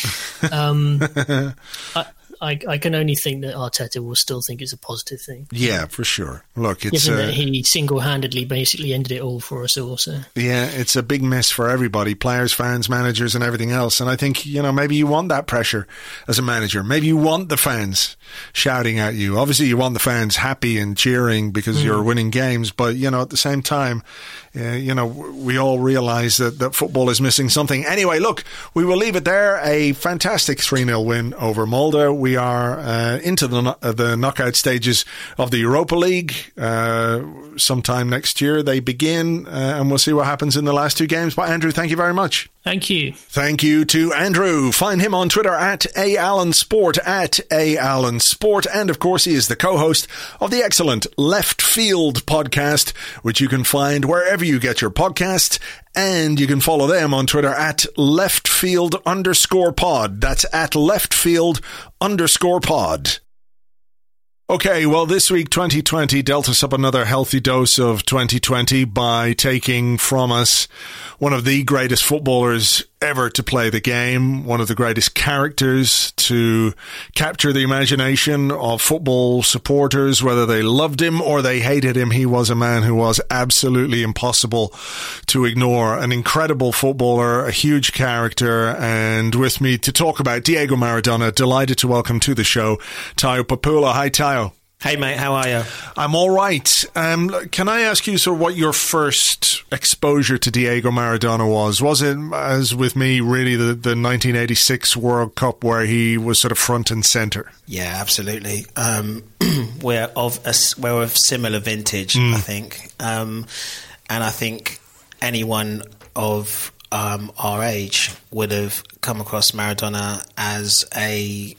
I can only think that Arteta will still think it's a positive thing. Yeah, for sure. Look, it's given that he single-handedly basically ended it all for us all. So. Yeah, it's a big miss for everybody, players, fans, managers, and everything else. And I think, maybe you want that pressure as a manager. Maybe you want the fans shouting at you. Obviously, you want the fans happy and cheering because you're winning games. But, at the same time, we all realise that football is missing something. Anyway, look, we will leave it there. A fantastic 3-0 win over Molde. We are into the knockout stages of the Europa League. Sometime next year they begin, and we'll see what happens in the last two games. But Andrew, thank you very much. Thank you. Thank you to Andrew. Find him on Twitter at @ALlenSport, @ALlenSport. And of course, he is the co-host of the excellent Left Field podcast, which you can find wherever you get your podcasts. And you can follow them on Twitter at @leftfield_pod. That's at @leftfield_pod. Okay, well, this week 2020 dealt us up another healthy dose of 2020 by taking from us one of the greatest footballers ever to play the game, one of the greatest characters to capture the imagination of football supporters, whether they loved him or they hated him. He was a man who was absolutely impossible to ignore, an incredible footballer, a huge character, and with me to talk about Diego Maradona, delighted to welcome to the show Tayo Papula. Hi, Tayo. Hey, mate, how are you? I'm all right. Can I ask you sort of what your first exposure to Diego Maradona was? Was it, as with me, really the 1986 World Cup where he was sort of front and centre? Yeah, absolutely. We're of similar vintage, I think. And I think anyone of our age would have come across Maradona as I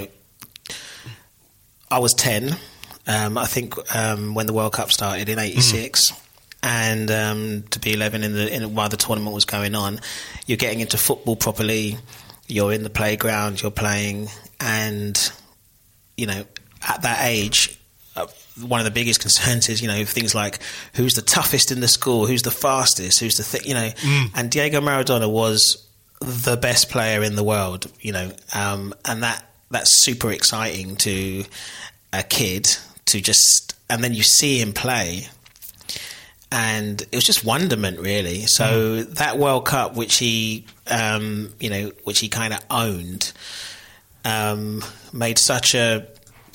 was 10. I think when the World Cup started in '86, and to be 11 while the tournament was going on, you're getting into football properly. You're in the playground, you're playing, and at that age, one of the biggest concerns is things like who's the toughest in the school, who's the fastest, who's the And Diego Maradona was the best player in the world, and that's super exciting to a kid. And then you see him play, and it was just wonderment, really. So that World Cup, which he kind of owned, made such a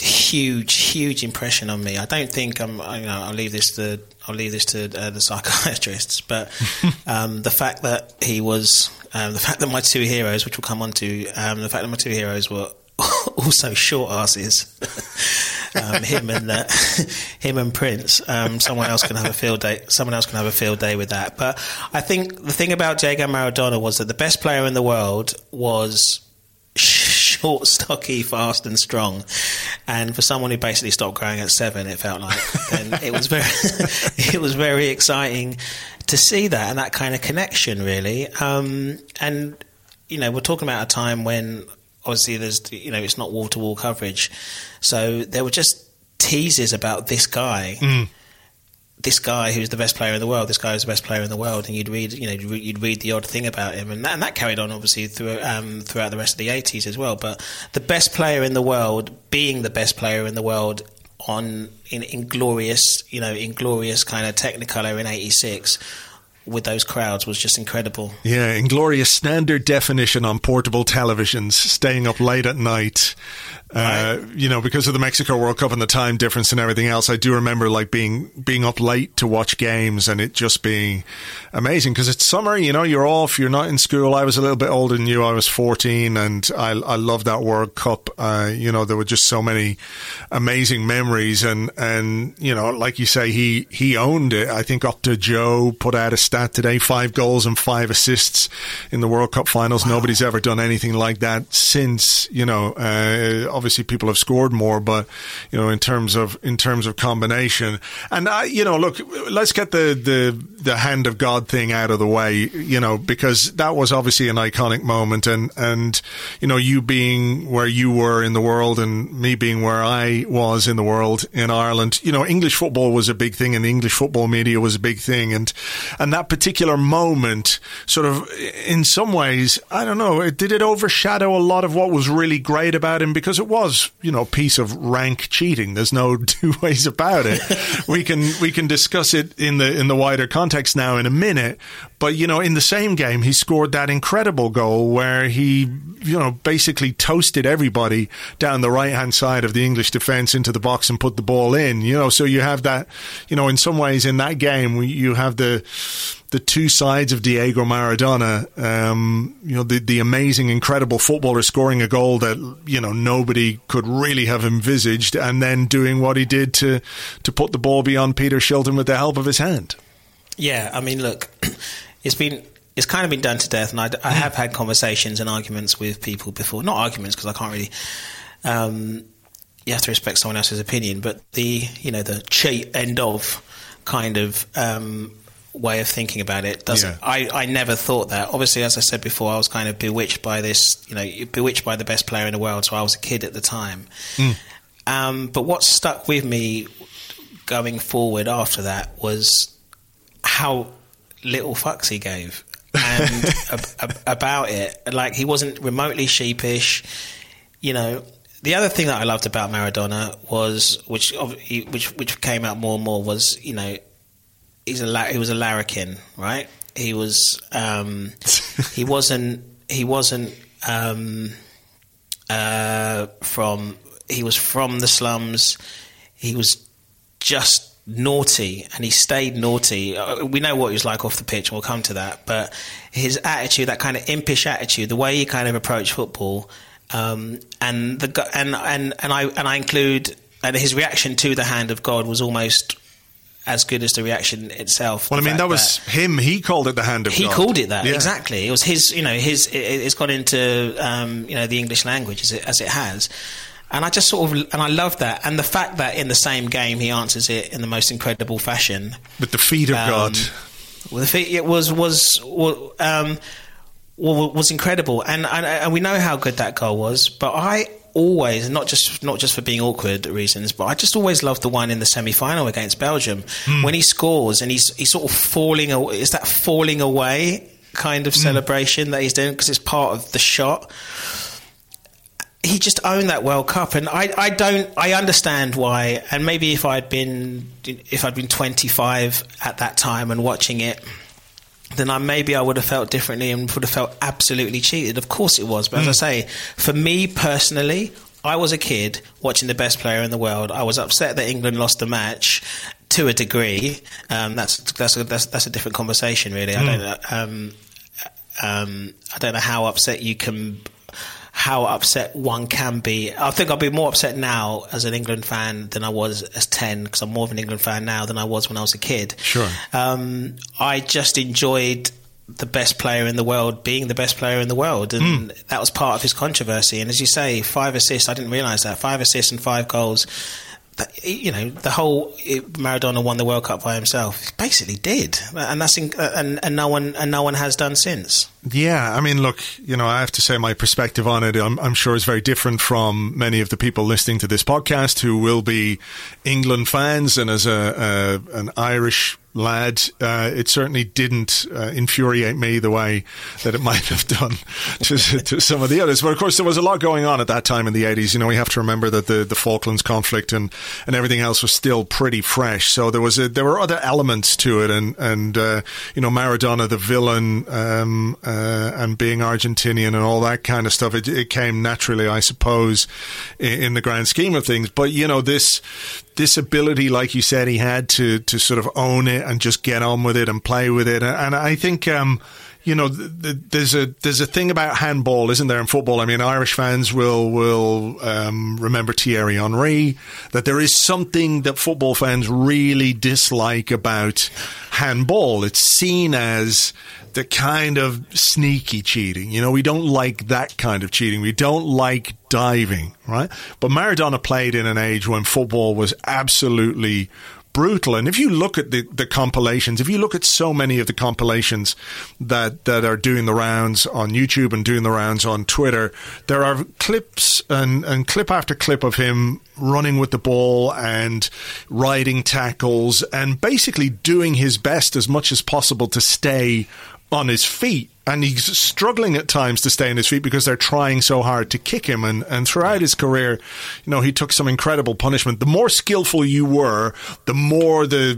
huge impression on me. I don't think I'll leave this to the psychiatrists, but the fact that my two heroes, which we'll come on to, the fact that my two heroes were also short asses. Him and Prince. Someone else can have a field day. Someone else can have a field day with that. But I think the thing about Diego Maradona was that the best player in the world was short, stocky, fast, and strong. And for someone who basically stopped growing at 7, it felt like, then it was very exciting to see that and that kind of connection, really. And we're talking about a time when, obviously, there's it's not wall-to-wall coverage, so there were just teases about this guy who's the best player in the world. This guy who's the best player in the world, and you'd read the odd thing about him, and that carried on obviously throughout the rest of the 80s as well. But the best player in the world, being the best player in the world in glorious kind of Technicolor in '86. With those crowds was just incredible. Yeah, inglorious standard definition on portable televisions, staying up late at night. Because of the Mexico World Cup and the time difference and everything else, I do remember being up late to watch games and it just being amazing because it's summer, you're off, you're not in school. I was a little bit older than you. I was 14 and I loved that World Cup. There were just so many amazing memories and like you say, he owned it. I think up to Joe put out a stat today, 5 goals and 5 assists in the World Cup finals. Wow. Nobody's ever done anything like that since, obviously people have scored more, but in terms of combination, and look, let's get the hand of God thing out of the way, because that was obviously an iconic moment, and you being where you were in the world and me being where I was in the world in Ireland, English football was a big thing and the English football media was a big thing, and that particular moment sort of, in some ways, I don't know, did it overshadow a lot of what was really great about him? Because it was, a piece of rank cheating. There's no two ways about it. We can discuss it in the wider context now in a minute. But, in the same game, he scored that incredible goal where he, basically toasted everybody down the right-hand side of the English defence into the box and put the ball in, So you have that, in some ways in that game, you have the two sides of Diego Maradona, the amazing, incredible footballer scoring a goal that, nobody could really have envisaged, and then doing what he did to put the ball beyond Peter Shilton with the help of his hand. Yeah, I mean, look, it's kind of been done to death, and I have had conversations and arguments with people before. Not arguments, because I can't really... you have to respect someone else's opinion, but the cheat end of kind of... way of thinking about it doesn't. Yeah. I never thought that. Obviously, as I said before, I was kind of bewitched by this. Bewitched by the best player in the world. So I was a kid at the time. But what stuck with me going forward after that was how little fucks he gave and about it. Like, he wasn't remotely sheepish. The other thing that I loved about Maradona was, which came out more and more, was he was a larrikin, right? He was he wasn't from the slums. he was just naughty, and he stayed naughty. We know what he was like off the pitch, and we'll come to that. But his attitude, that kind of impish attitude, the way he kind of approached football, and I include, and his reaction to the hand of God was almost as good as the reaction itself. Well, I mean, that was him. He called it the hand of God. He called it that, exactly. It was his, it's gone into, the English language as it has. And I just and I love that. And the fact that in the same game he answers it in the most incredible fashion. With the feet of God. With the feet, it was incredible. And we know how good that goal was, but I always, not just for being awkward reasons, but I just always loved the one in the semi-final against Belgium when he scores and he's sort of falling away. It's that falling away kind of celebration that he's doing because it's part of the shot. He just owned that World Cup, and I understand why. And maybe if I'd been 25 at that time and watching it, then I would have felt differently and would have felt absolutely cheated. Of course it was. But as I say, for me personally, I was a kid watching the best player in the world. I was upset that England lost the match to a degree. That's a different conversation, really. I don't know how upset one can be. I think I'll be more upset now as an England fan than I was as 10, because I'm more of an England fan now than I was when I was a kid. Sure. I just enjoyed the best player in the world being the best player in the world, and that was part of his controversy. And as you say, 5 assists, I didn't realise that. 5 assists and 5 goals. The whole Maradona won the World Cup by himself. He basically did, and that's and no one has done since. Yeah, I mean, look, I have to say my perspective on it, I'm sure is very different from many of the people listening to this podcast who will be England fans. And as an Irish lad, it certainly didn't infuriate me the way that it might have done to some of the others. But of course, there was a lot going on at that time in the 80s. We have to remember that the Falklands conflict and everything else was still pretty fresh. So there were other elements to it, and Maradona, the villain, and being Argentinian and all that kind of stuff, it came naturally, I suppose, in the grand scheme of things. But this ability, like you said, he had to sort of own it and just get on with it and play with it. And I think, there's a thing about handball, isn't there, in football? I mean, Irish fans will remember Thierry Henry, that there is something that football fans really dislike about handball. It's seen as the kind of sneaky cheating. We don't like that kind of cheating. We don't like diving, right? But Maradona played in an age when football was absolutely brutal. And if you look at the compilations, if you look at so many of the compilations that are doing the rounds on YouTube and doing the rounds on Twitter, there are clips and clip after clip of him running with the ball and riding tackles and basically doing his best as much as possible to stay on his feet. And he's struggling at times to stay on his feet because they're trying so hard to kick him. And throughout his career, he took some incredible punishment. The more skillful you were, the more the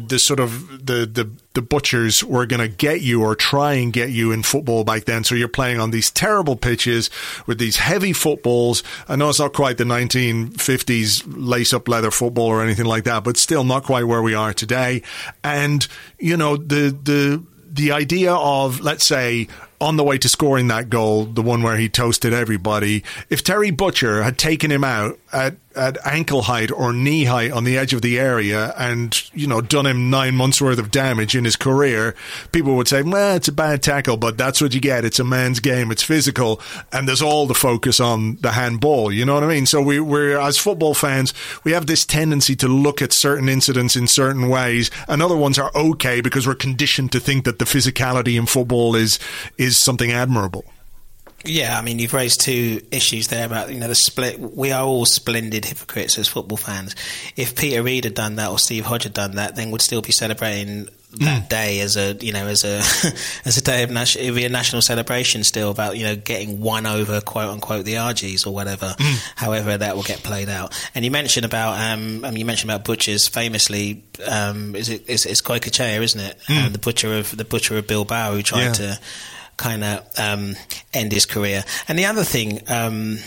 butchers were going to get you or try and get you in football back then. So you're playing on these terrible pitches with these heavy footballs. I know it's not quite the 1950s lace-up leather football or anything like that, but still not quite where we are today. And, the idea of, let's say, on the way to scoring that goal, the one where he toasted everybody, if Terry Butcher had taken him out at ankle height or knee height on the edge of the area and, done him 9 months worth of damage in his career, people would say, well, it's a bad tackle, but that's what you get. It's a man's game. It's physical. And there's all the focus on the handball. You know what I mean? So we're, as football fans, we have this tendency to look at certain incidents in certain ways, and other ones are okay because we're conditioned to think that the physicality in football is something admirable. Yeah, I mean, you've raised two issues there about, the split. We are all splendid hypocrites as football fans. If Peter Reid had done that or Steve Hodge had done that, then we'd still be celebrating that day as a day of national. It'd be a national celebration still about, getting one over, quote unquote, the RGs or whatever. However, that will get played out. And you mentioned about, butchers. Famously, it's Goycochea, isn't it? The butcher of Bilbao, who tried to kind of end his career. And the other thing,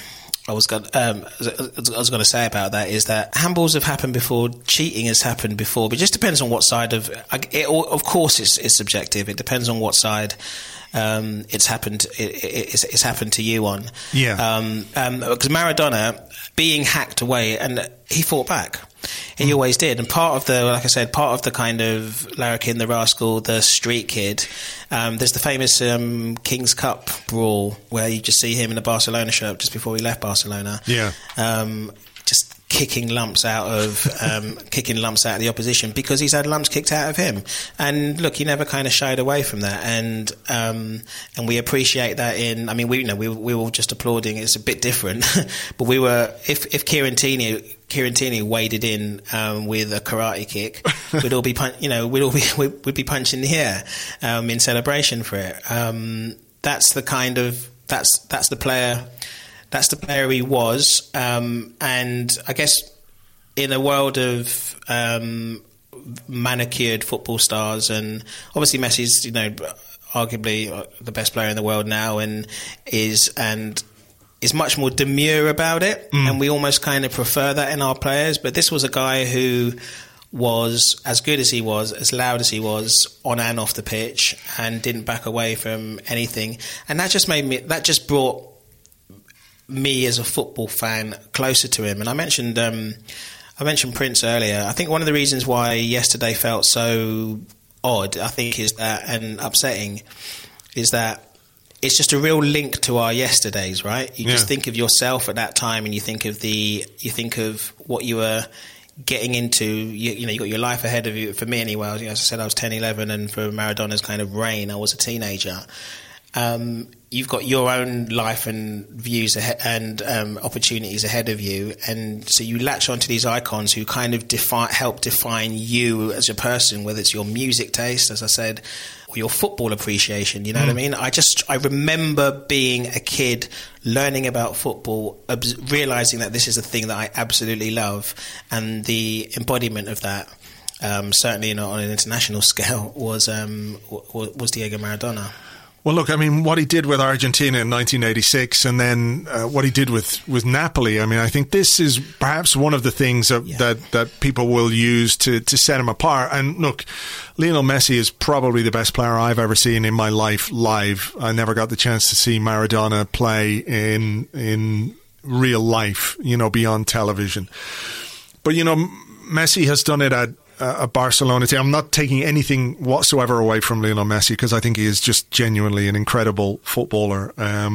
I was going to say about that is that handballs have happened before, cheating has happened before, but it just depends on what side of it. Of course, it's subjective. It depends on what side it's happened. It's happened to you on. Yeah. Because Maradona being hacked away, and he fought back. He always did. And part of the kind of Larrikin the Rascal, the street kid, there's the famous King's Cup brawl where you just see him in a Barcelona shirt just before he left Barcelona. Yeah. Just kicking lumps out of the opposition because he's had lumps kicked out of him. And look, he never kind of shied away from that. And we appreciate that we were all just applauding. It's a bit different, but we were, if Kieran Tierney waded in with a karate kick, we'd all be we'd be punching the air in celebration for it. That's the player. That's the player he was, and I guess in a world of manicured football stars, and obviously Messi's, arguably the best player in the world now, and is much more demure about it, and we almost kind of prefer that in our players. But this was a guy who was as good as he was, as loud as he was, on and off the pitch, and didn't back away from anything, and that just brought me as a football fan closer to him. And I mentioned Prince earlier. I think one of the reasons why yesterday felt so odd, I think, is that, and upsetting, is that it's just a real link to our yesterdays, right? You just think of yourself at that time, and you think of what you were getting into. You got your life ahead of you. For me anyway, as I said, I was 10, 11, and for Maradona's kind of reign, I was a teenager. You've got your own life and views and opportunities ahead of you, and so you latch onto these icons who kind of help define you as a person, whether it's your music taste, as I said, or your football appreciation. You know what I mean? I remember being a kid, learning about football, realizing that this is a thing that I absolutely love, and the embodiment of that, certainly on an international scale, was Diego Maradona. Well, look, I mean, what he did with Argentina in 1986, and then what he did with Napoli. I mean, I think this is perhaps one of the things that people will use to set him apart. And look, Lionel Messi is probably the best player I've ever seen in my life live. I never got the chance to see Maradona play in real life, beyond television. But, Messi has done it at a Barcelona team. I'm not taking anything whatsoever away from Lionel Messi, because I think he is just genuinely an incredible footballer.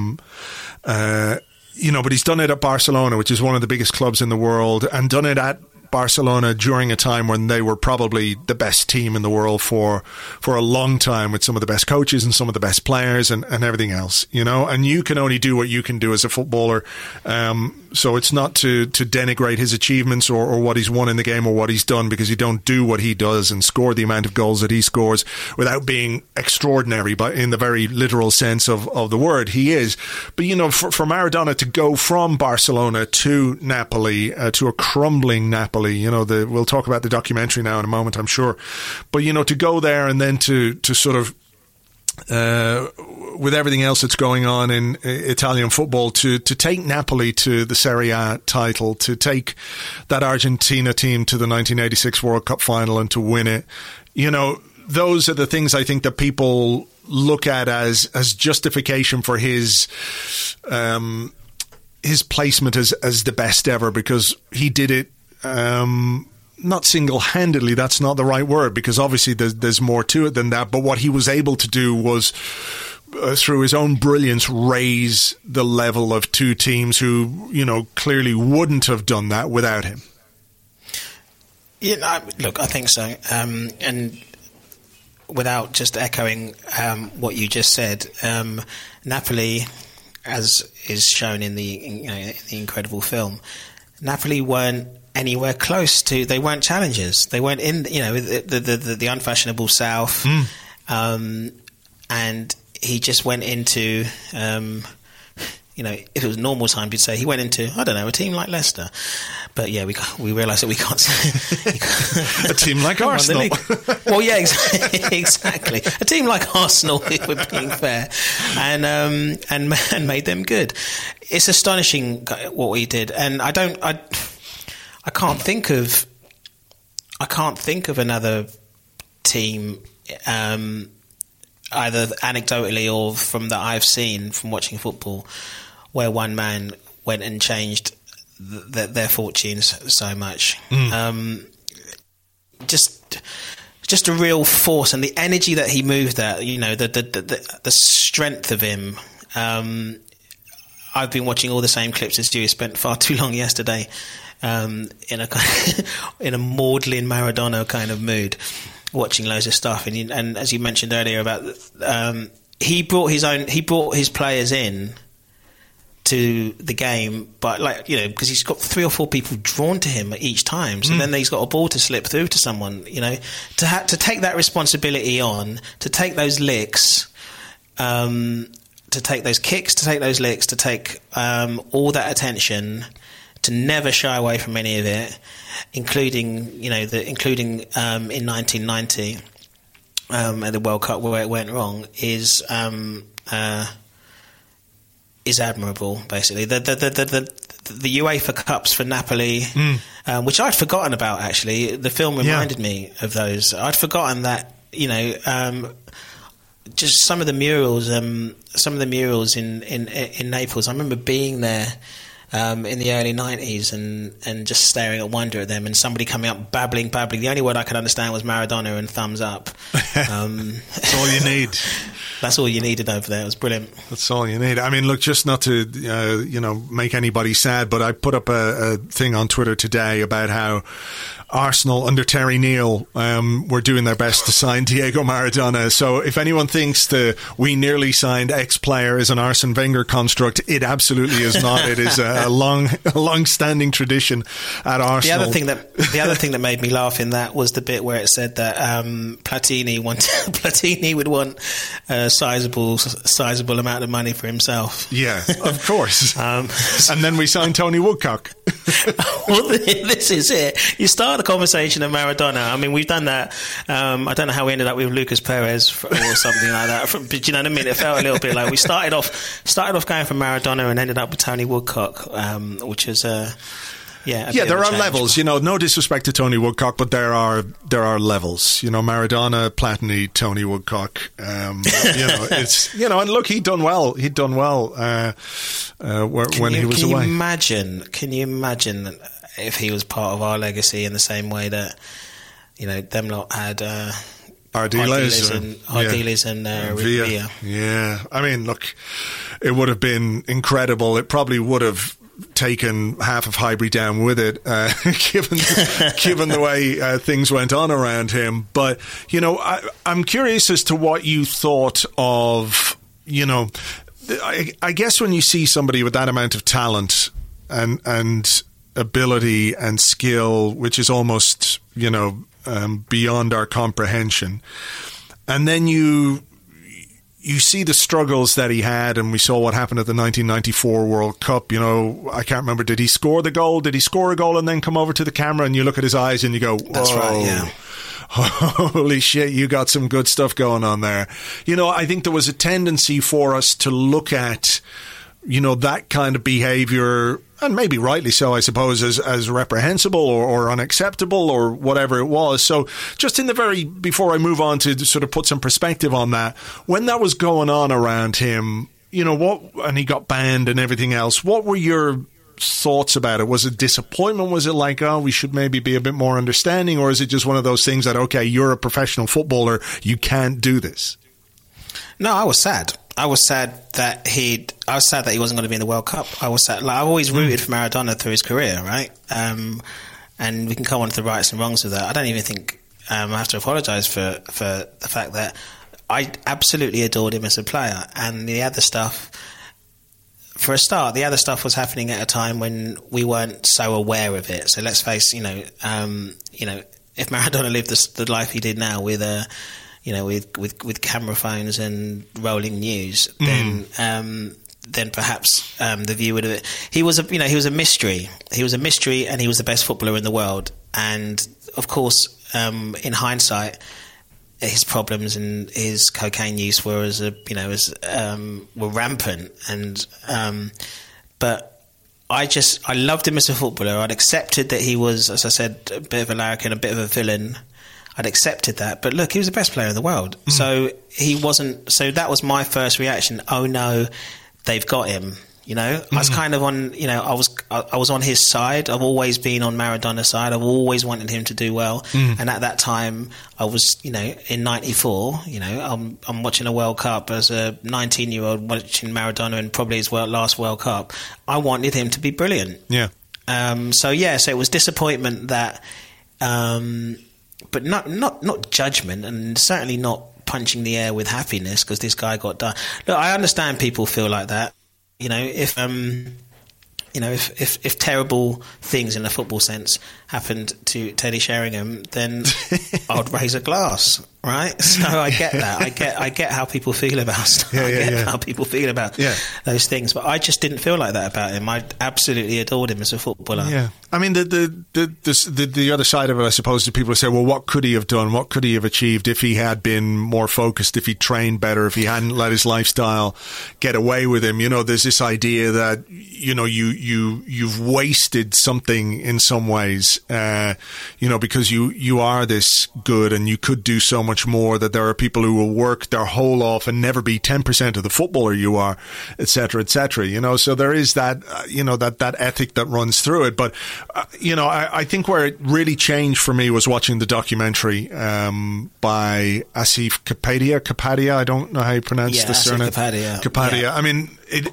But he's done it at Barcelona, which is one of the biggest clubs in the world, and done it at Barcelona during a time when they were probably the best team in the world for a long time, with some of the best coaches and some of the best players and everything else, and you can only do what you can do as a footballer. So it's not to denigrate his achievements or what he's won in the game or what he's done, because you don't do what he does and score the amount of goals that he scores without being extraordinary, but in the very literal sense of the word, he is. But, for Maradona to go from Barcelona to Napoli, to a crumbling Napoli, we'll talk about the documentary now in a moment, I'm sure. But, to go there and then to sort of, with everything else that's going on in Italian football, to take Napoli to the Serie A title, to take that Argentina team to the 1986 World Cup final and to win it, those are the things I think that people look at as justification for his placement as the best ever, because he did it not single-handedly, that's not the right word, because obviously there's more to it than that, but what he was able to do was, through his own brilliance, raise the level of two teams who, clearly wouldn't have done that without him. Look, I think so. And without just echoing what you just said, Napoli, as is shown in the incredible film, Napoli weren't anywhere close to. They weren't challengers. They weren't in. The unfashionable South, and he just went into. If it was normal time, you'd say he went into, I don't know, a team like Leicester. But yeah, we realised that we can't a team like Arsenal. Well, yeah, exactly. A team like Arsenal, if we're being fair, and made them good. It's astonishing what we did, and I can't think of another team, either anecdotally or from that I've seen from watching football, where one man went and changed their fortunes so much. Just a real force, and the energy that he moved at. The strength of him. I've been watching all the same clips as you. Spent far too long yesterday in a maudlin Maradona kind of mood, watching loads of stuff. And as you mentioned earlier about he brought his players in to the game, but because he's got 3 or 4 people drawn to him each time, so then he's got a ball to slip through to someone, to take that responsibility on, to take those licks, to take those kicks, to take those licks, to take all that attention, to never shy away from any of it, including in 1990 at the World Cup where it went wrong, is admirable. Basically, the UEFA Cups for Napoli, which I'd forgotten about. Actually, the film reminded me of those. I'd forgotten that. Just some of the murals in Naples. I remember being there in the early 90s and just staring at wonder at them, and somebody coming up babbling. The only word I could understand was Maradona and thumbs up. That's all you need. That's all you needed over there. It was brilliant. That's all you need. I mean, look, just not to make anybody sad, but I put up a thing on Twitter today about how Arsenal under Terry Neal were doing their best to sign Diego Maradona. So if anyone thinks that we nearly signed X-player as an Arsene Wenger construct, it absolutely is not. It is a long-standing tradition at Arsenal. The other thing that made me laugh in that was the bit where it said that Platini would want a sizable amount of money for himself. Yeah, of course. And then we signed Tony Woodcock. Well, this is it. You start the conversation of Maradona. I mean, we've done that. I don't know how we ended up with Lucas Perez or something like that. But you know what I mean? It felt a little bit like we started off going from Maradona and ended up with Tony Woodcock, which is there are levels. No disrespect to Tony Woodcock, but there are levels. Maradona, Platini, Tony Woodcock. It's and look, he'd done well. When he was away. Can you imagine if he was part of our legacy in the same way that them lot had Ardiles and Villa. Yeah, I mean, look, it would have been incredible. It probably would have taken half of Highbury down with it, given the way things went on around him. But I'm curious as to what you thought of. I guess when you see somebody with that amount of talent and ability and skill, which is almost beyond our comprehension, and then you see the struggles that he had, and we saw what happened at the 1994 World Cup. I can't remember, did he score the goal? Did he score a goal and then come over to the camera and you look at his eyes and you go, whoa. That's right, yeah. Holy shit, you got some good stuff going on there. I think there was a tendency for us to look at, that kind of behaviour, and maybe rightly so, I suppose, as reprehensible or unacceptable or whatever it was. So just before I move on to sort of put some perspective on that, when that was going on around him, and he got banned and everything else, what were your thoughts about it? Was it disappointment? Was it like, oh, we should maybe be a bit more understanding? Or is it just one of those things that, okay, you're a professional footballer, you can't do this? No, I was sad. I was sad that he wasn't going to be in the World Cup. I was sad. I've always rooted for Maradona through his career, right? And we can come on to the rights and wrongs of that. I don't even think I have to apologise for the fact that I absolutely adored him as a player. And the other stuff, for a start, was happening at a time when we weren't so aware of it. So let's face, if Maradona lived the life he did now with with camera phones and rolling news, then then perhaps the view would have. He was a mystery. He was a mystery, and he was the best footballer in the world. And of course, in hindsight, his problems and his cocaine use were were rampant. And but I loved him as a footballer. I'd accepted that he was, as I said, a bit of a larrikin, a bit of a villain. I'd accepted that. But look, he was the best player in the world. So he wasn't. So that was my first reaction. Oh no, they've got him. I was kind of on, I was on his side. I've always been on Maradona's side. I've always wanted him to do well. And at that time, I was, in 94, I'm watching a World Cup as a 19-year-old watching Maradona and probably his last World Cup. I wanted him to be brilliant. Yeah. So it was disappointment that, but not judgment, and certainly not punching the air with happiness because this guy got done. Look, I understand people feel like that. If terrible things in a football sense happened to Teddy Sheringham, then I'd raise a glass, right? So I get that. I get how people feel about stuff. How people feel about those things. But I just didn't feel like that about him. I absolutely adored him as a footballer. Yeah. I mean, the other side of it, I suppose, is people say, well, what could he have done? What could he have achieved if he had been more focused, if he trained better, if he hadn't let his lifestyle get away with him? There's this idea that, you've wasted something in some ways, because you are this good and you could do so much more, that there are people who will work their whole off and never be 10% of the footballer you are, et cetera, so there is that, that ethic that runs through it. But, I think where it really changed for me was watching the documentary, by Asif Kapadia. I don't know how you pronounce the surname. Kapadia. Yeah. I mean,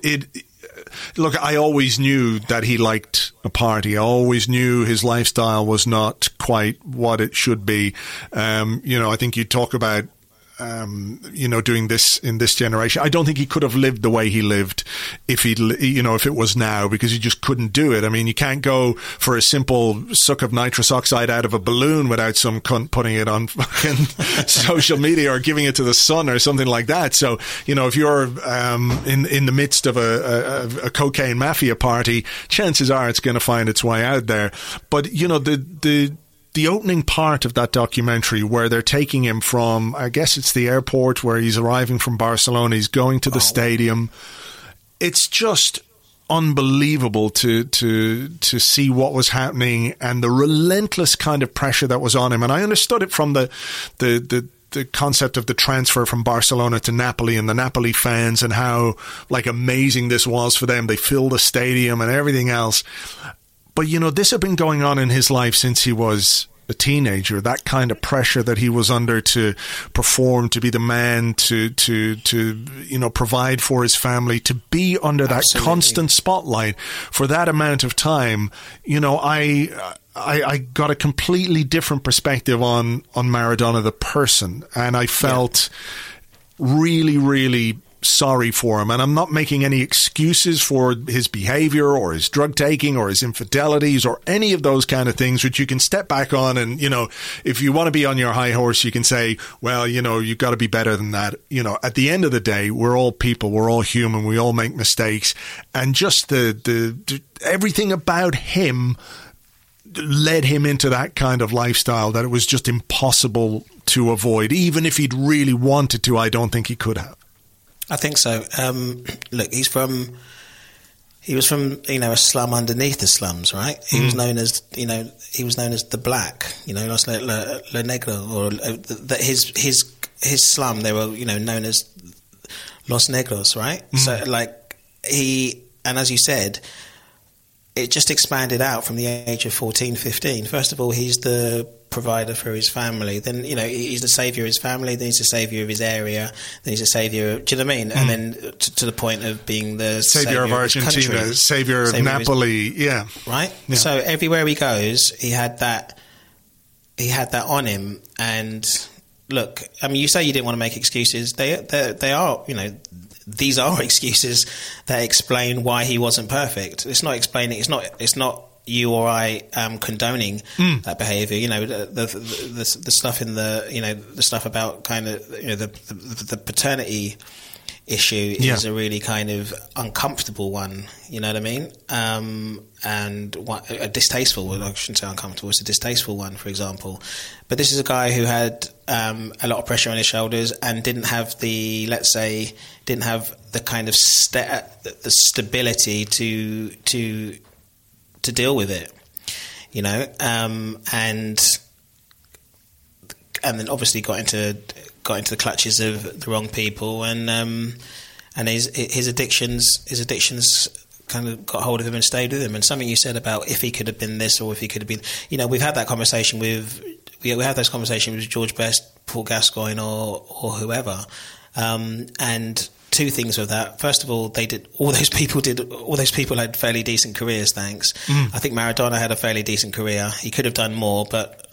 look, I always knew that he liked a party. I always knew his lifestyle was not quite what it should be. I think you talk about, doing this in this generation. I don't think he could have lived the way he lived if it was now, because he just couldn't do it. I mean, you can't go for a simple suck of nitrous oxide out of a balloon without some cunt putting it on fucking social media or giving it to the sun or something like that. So, if you're in the midst of a cocaine mafia party, chances are it's going to find its way out there. But, the opening part of that documentary, where they're taking him from, I guess it's the airport where he's arriving from Barcelona, he's going to the stadium. It's just unbelievable to see what was happening and the relentless kind of pressure that was on him. And I understood it from the concept of the transfer from Barcelona to Napoli and the Napoli fans and how amazing this was for them. They filled the stadium and everything else. But, this had been going on in his life since he was a teenager, that kind of pressure that he was under to perform, to be the man, to provide for his family, to be under that constant spotlight for that amount of time. I got a completely different perspective on Maradona, the person, and I felt really, really sorry for him. And I'm not making any excuses for his behavior or his drug taking or his infidelities or any of those kind of things, which you can step back on. And, if you want to be on your high horse, you can say, well, you've got to be better than that. At the end of the day, we're all people, we're all human, we all make mistakes. And just the everything about him led him into that kind of lifestyle that it was just impossible to avoid. Even if he'd really wanted to, I don't think he could have. I think so. Look, he was from a slum underneath the slums, right? He was known as the black, Los Le Negro, or that his slum. They were known as Los Negros, right? So and as you said, it just expanded out from the age of 14, 15. First of all, he's the provider for his family. Then, he's the saviour of his family. Then he's the saviour of his area. Then he's the saviour. Do you know what I mean? And then to the point of being the saviour of Argentina, saviour of Napoli. Right. Yeah. So everywhere he goes, he had that on him. And look, I mean, you say you didn't want to make excuses. They are, these are excuses that explain why he wasn't perfect. It's not explaining. It's not you or I condoning that behaviour. The stuff in the the stuff about kind of the paternity issue is a really kind of uncomfortable one, you know what I mean? And a distasteful one, I shouldn't say uncomfortable, it's a distasteful one, for example. But this is a guy who had a lot of pressure on his shoulders and didn't have the kind of the stability to deal with it, you know, and then obviously got into the clutches of the wrong people, and his addictions kind of got hold of him and stayed with him. And something you said about if he could have been this or if he could have been, you know, we've had that conversation with those conversations with George Best, Paul Gascoigne, or whoever, and two things with that. First of all, all those people had fairly decent careers, thanks. I think Maradona had a fairly decent career. He could have done more, but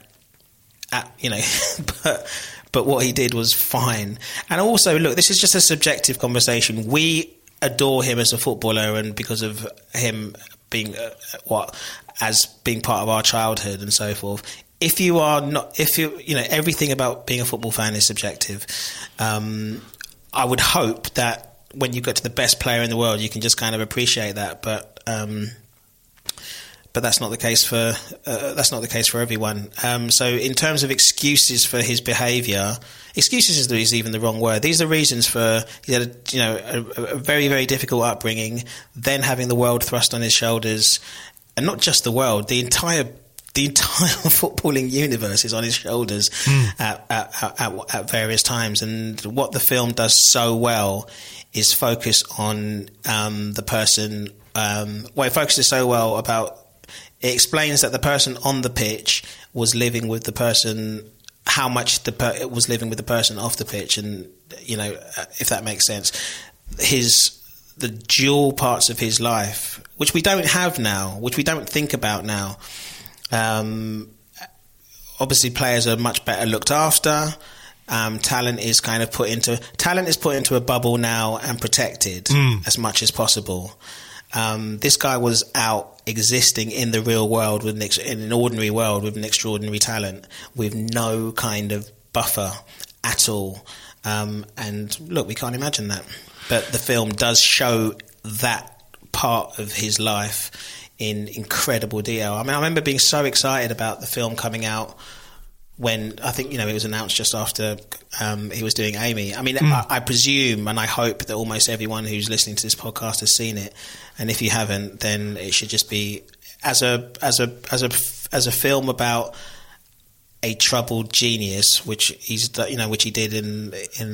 but what he did was fine. And also, look, this is just a subjective conversation. We adore him as a footballer, and because of him being being part of our childhood and so forth. Everything about being a football fan is subjective. I would hope that when you get to the best player in the world, you can just kind of appreciate that, but that's not the case for everyone. So, in terms of excuses for his behaviour, excuses is even the wrong word. These are reasons for he had a very, very difficult upbringing, then having the world thrust on his shoulders, and not just the world, the entire footballing universe is on his shoulders at various times. And what the film does so well is focus on the person. It focuses so well about. It explains that the person on the pitch was living with the person, how much it was living with the person off the pitch, and you know, if that makes sense, the dual parts of his life, which we don't have now, which we don't think about now. Obviously, players are much better looked after. Talent is put into a bubble now and protected as much as possible. This guy was out existing in the real world in an ordinary world with an extraordinary talent, with no kind of buffer at all. And look, we can't imagine that, but the film does show that part of his life in incredible detail. I mean, I remember being so excited about the film coming out when I think, it was announced just after he was doing Amy. I mean, I presume and I hope that almost everyone who's listening to this podcast has seen it. And if you haven't, then it should just be as a film about a troubled genius, which he did in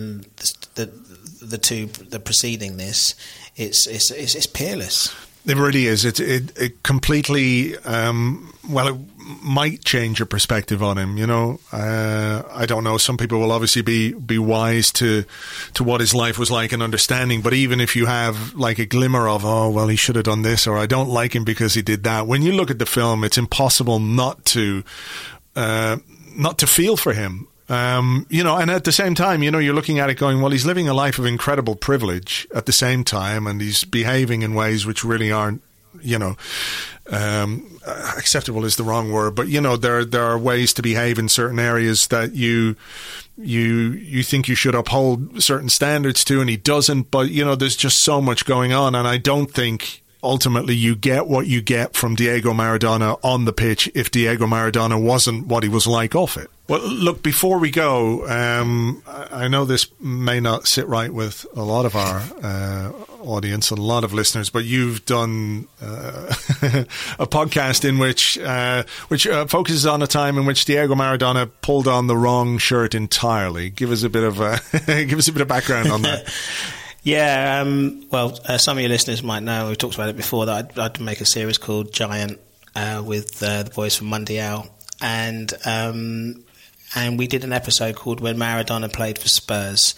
the preceding this. It's peerless. It really is. It completely. It might change your perspective on him. I don't know. Some people will obviously be wise to what his life was like and understanding. But even if you have like a glimmer of, he should have done this, or I don't like him because he did that. When you look at the film, it's impossible not to feel for him. And at the same time, you're looking at it going, well, he's living a life of incredible privilege at the same time, and he's behaving in ways which really aren't, acceptable is the wrong word, but there are ways to behave in certain areas that you think you should uphold certain standards to, and he doesn't. But there's just so much going on, and I don't think ultimately you get what you get from Diego Maradona on the pitch if Diego Maradona wasn't what he was like off it. Well, look, before we go, I know this may not sit right with a lot of our audience and a lot of listeners, but you've done a podcast in which focuses on a time in which Diego Maradona pulled on the wrong shirt entirely. Give us a bit of background on that. Yeah, some of your listeners might know, we've talked about it before, that I'd make a series called Giant with the boys from Mundial, and we did an episode called When Maradona Played for Spurs,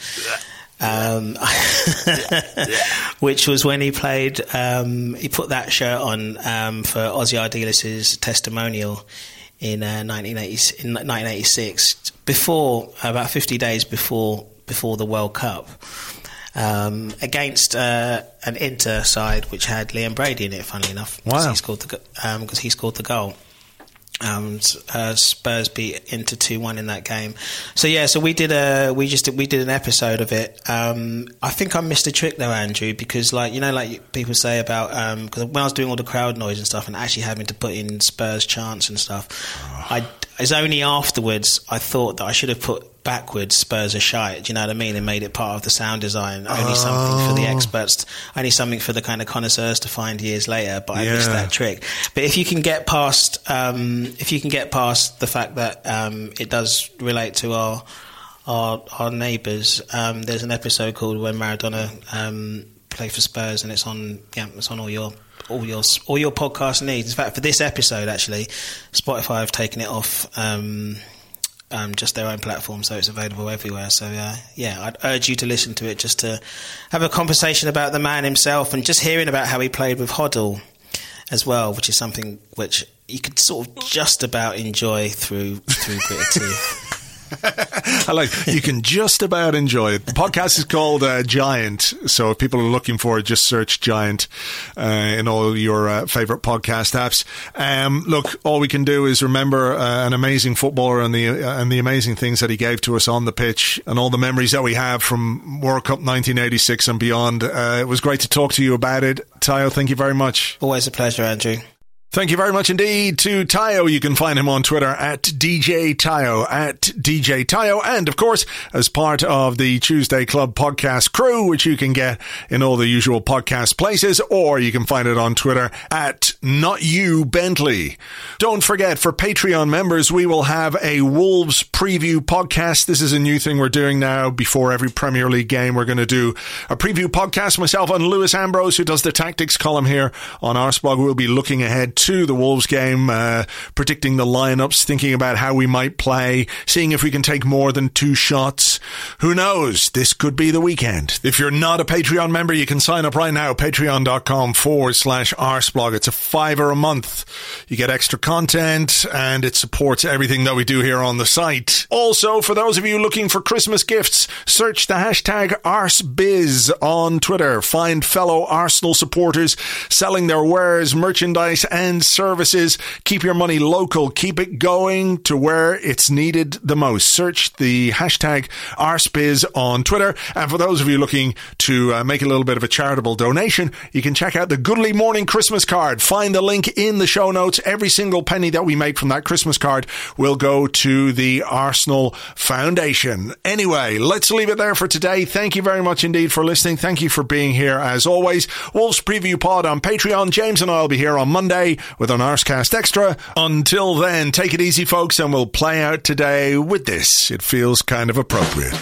which was when he played, he put that shirt on for Ozzy Ardiles' testimonial in 1986, about 50 days before the World Cup. Against an Inter side which had Liam Brady in it, funnily enough. Wow. Because he scored the goal. Spurs beat Inter 2-1 in that game. So we did an episode of it. I think I missed a trick though, Andrew, because like people say about because when I was doing all the crowd noise and stuff and actually having to put in Spurs chants and stuff, it's only afterwards I thought that I should have put backwards Spurs are shite. Do you know what I mean? And made it part of the sound design. Only something for the experts, only something for the kind of connoisseurs to find years later. But I missed that trick. But if you can get past, the fact that it does relate to our neighbours, there's an episode called When Maradona Played for Spurs, and it's on all your podcast needs. In fact, for this episode, actually, Spotify have taken it off. Just their own platform, so it's available everywhere. So I'd urge you to listen to it just to have a conversation about the man himself and just hearing about how he played with Hoddle as well, which is something which you could sort of just about enjoy through gritted teeth. I like you can just about enjoy it. The podcast is called Giant, so if people are looking for it, just search Giant in all your favourite podcast apps. Look, all we can do is remember an amazing footballer and the amazing things that he gave to us on the pitch and all the memories that we have from World Cup 1986 and beyond. It was great to talk to you about it. Tayo, thank you very much. Always a pleasure, Andrew. Thank you very much indeed to Tayo. You can find him on Twitter at DJ Tayo, and of course, as part of the Tuesday Club podcast crew, which you can get in all the usual podcast places, or you can find it on Twitter at Not You Bentley. Don't forget, for Patreon members, we will have a Wolves preview podcast. This is a new thing we're doing now. Before every Premier League game, we're going to do a preview podcast. Myself and Lewis Ambrose, who does the tactics column here on Arsblog, will be looking ahead to the Wolves game, predicting the lineups, thinking about how we might play, seeing if we can take more than 2 shots. Who knows? This could be the weekend. If you're not a Patreon member, you can sign up right now, patreon.com/Arsblog. It's $5 a month. You get extra content and it supports everything that we do here on the site. Also, for those of you looking for Christmas gifts, search the hashtag ArsBiz on Twitter. Find fellow Arsenal supporters selling their wares, merchandise and services. Keep your money local. Keep it going to where it's needed the most. Search the hashtag ArsBiz on Twitter. And for those of you looking to make a little bit of a charitable donation, you can check out the Goodly Morning Christmas card. Find the link in the show notes. Every single penny that we make from that Christmas card will go to the Arsenal Foundation. Anyway, let's leave it there for today. Thank you very much indeed for listening. Thank you for being here as always. Wolves Preview Pod on Patreon. James and I will be here on Monday with an Arscast Extra. Until then, take it easy, folks, and we'll play out today with this. It feels kind of appropriate.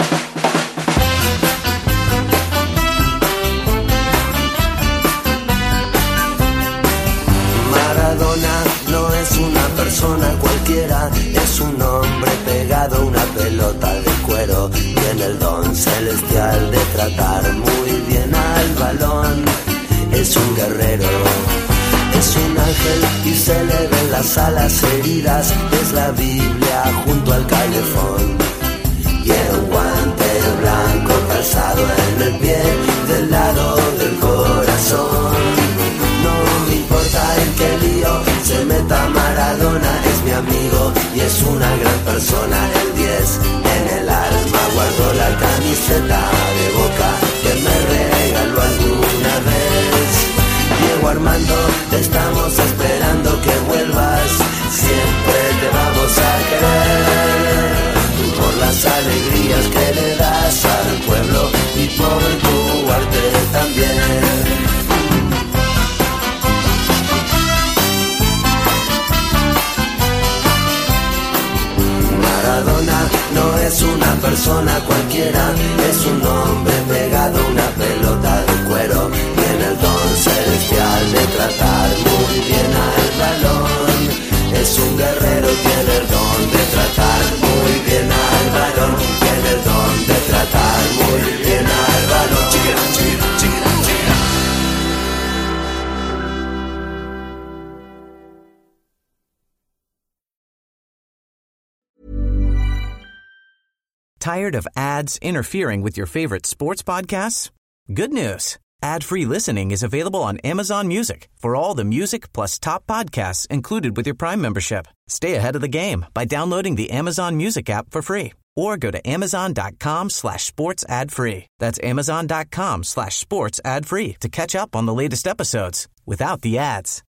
Maradona no es una persona cualquiera, es un hombre pegado a una pelota de cuero. Tiene el don celestial de tratar muy bien al balón. Es un guerrero, es un ángel y se le ven las alas heridas. Es la Biblia junto al calefón. Lleva un guante blanco calzado en el pie del lado del corazón. No me importa en qué lío se meta Maradona, es mi amigo y es una gran persona. El 10 en el alma, guardo la camiseta de Boca que me regaló alguna vez. Diego Armando, te estamos esperando que vuelvas, siempre te vamos a querer, por las alegrías que le das al pueblo y por tu arte también. Maradona no es una persona cualquiera, es un hombre pegado a una pelota de cuero. Tiene el don celestial de tratar muy bien al balón. Es un guerrero, tiene el don de tratar muy bien al balón. Tiene el don de tratar muy bien al balón. Tired of ads interfering with your favorite sports podcasts? Good news. Ad-free listening is available on Amazon Music for all the music plus top podcasts included with your Prime membership. Stay ahead of the game by downloading the Amazon Music app for free or go to amazon.com/sports ad free. That's amazon.com/sports ad free to catch up on the latest episodes without the ads.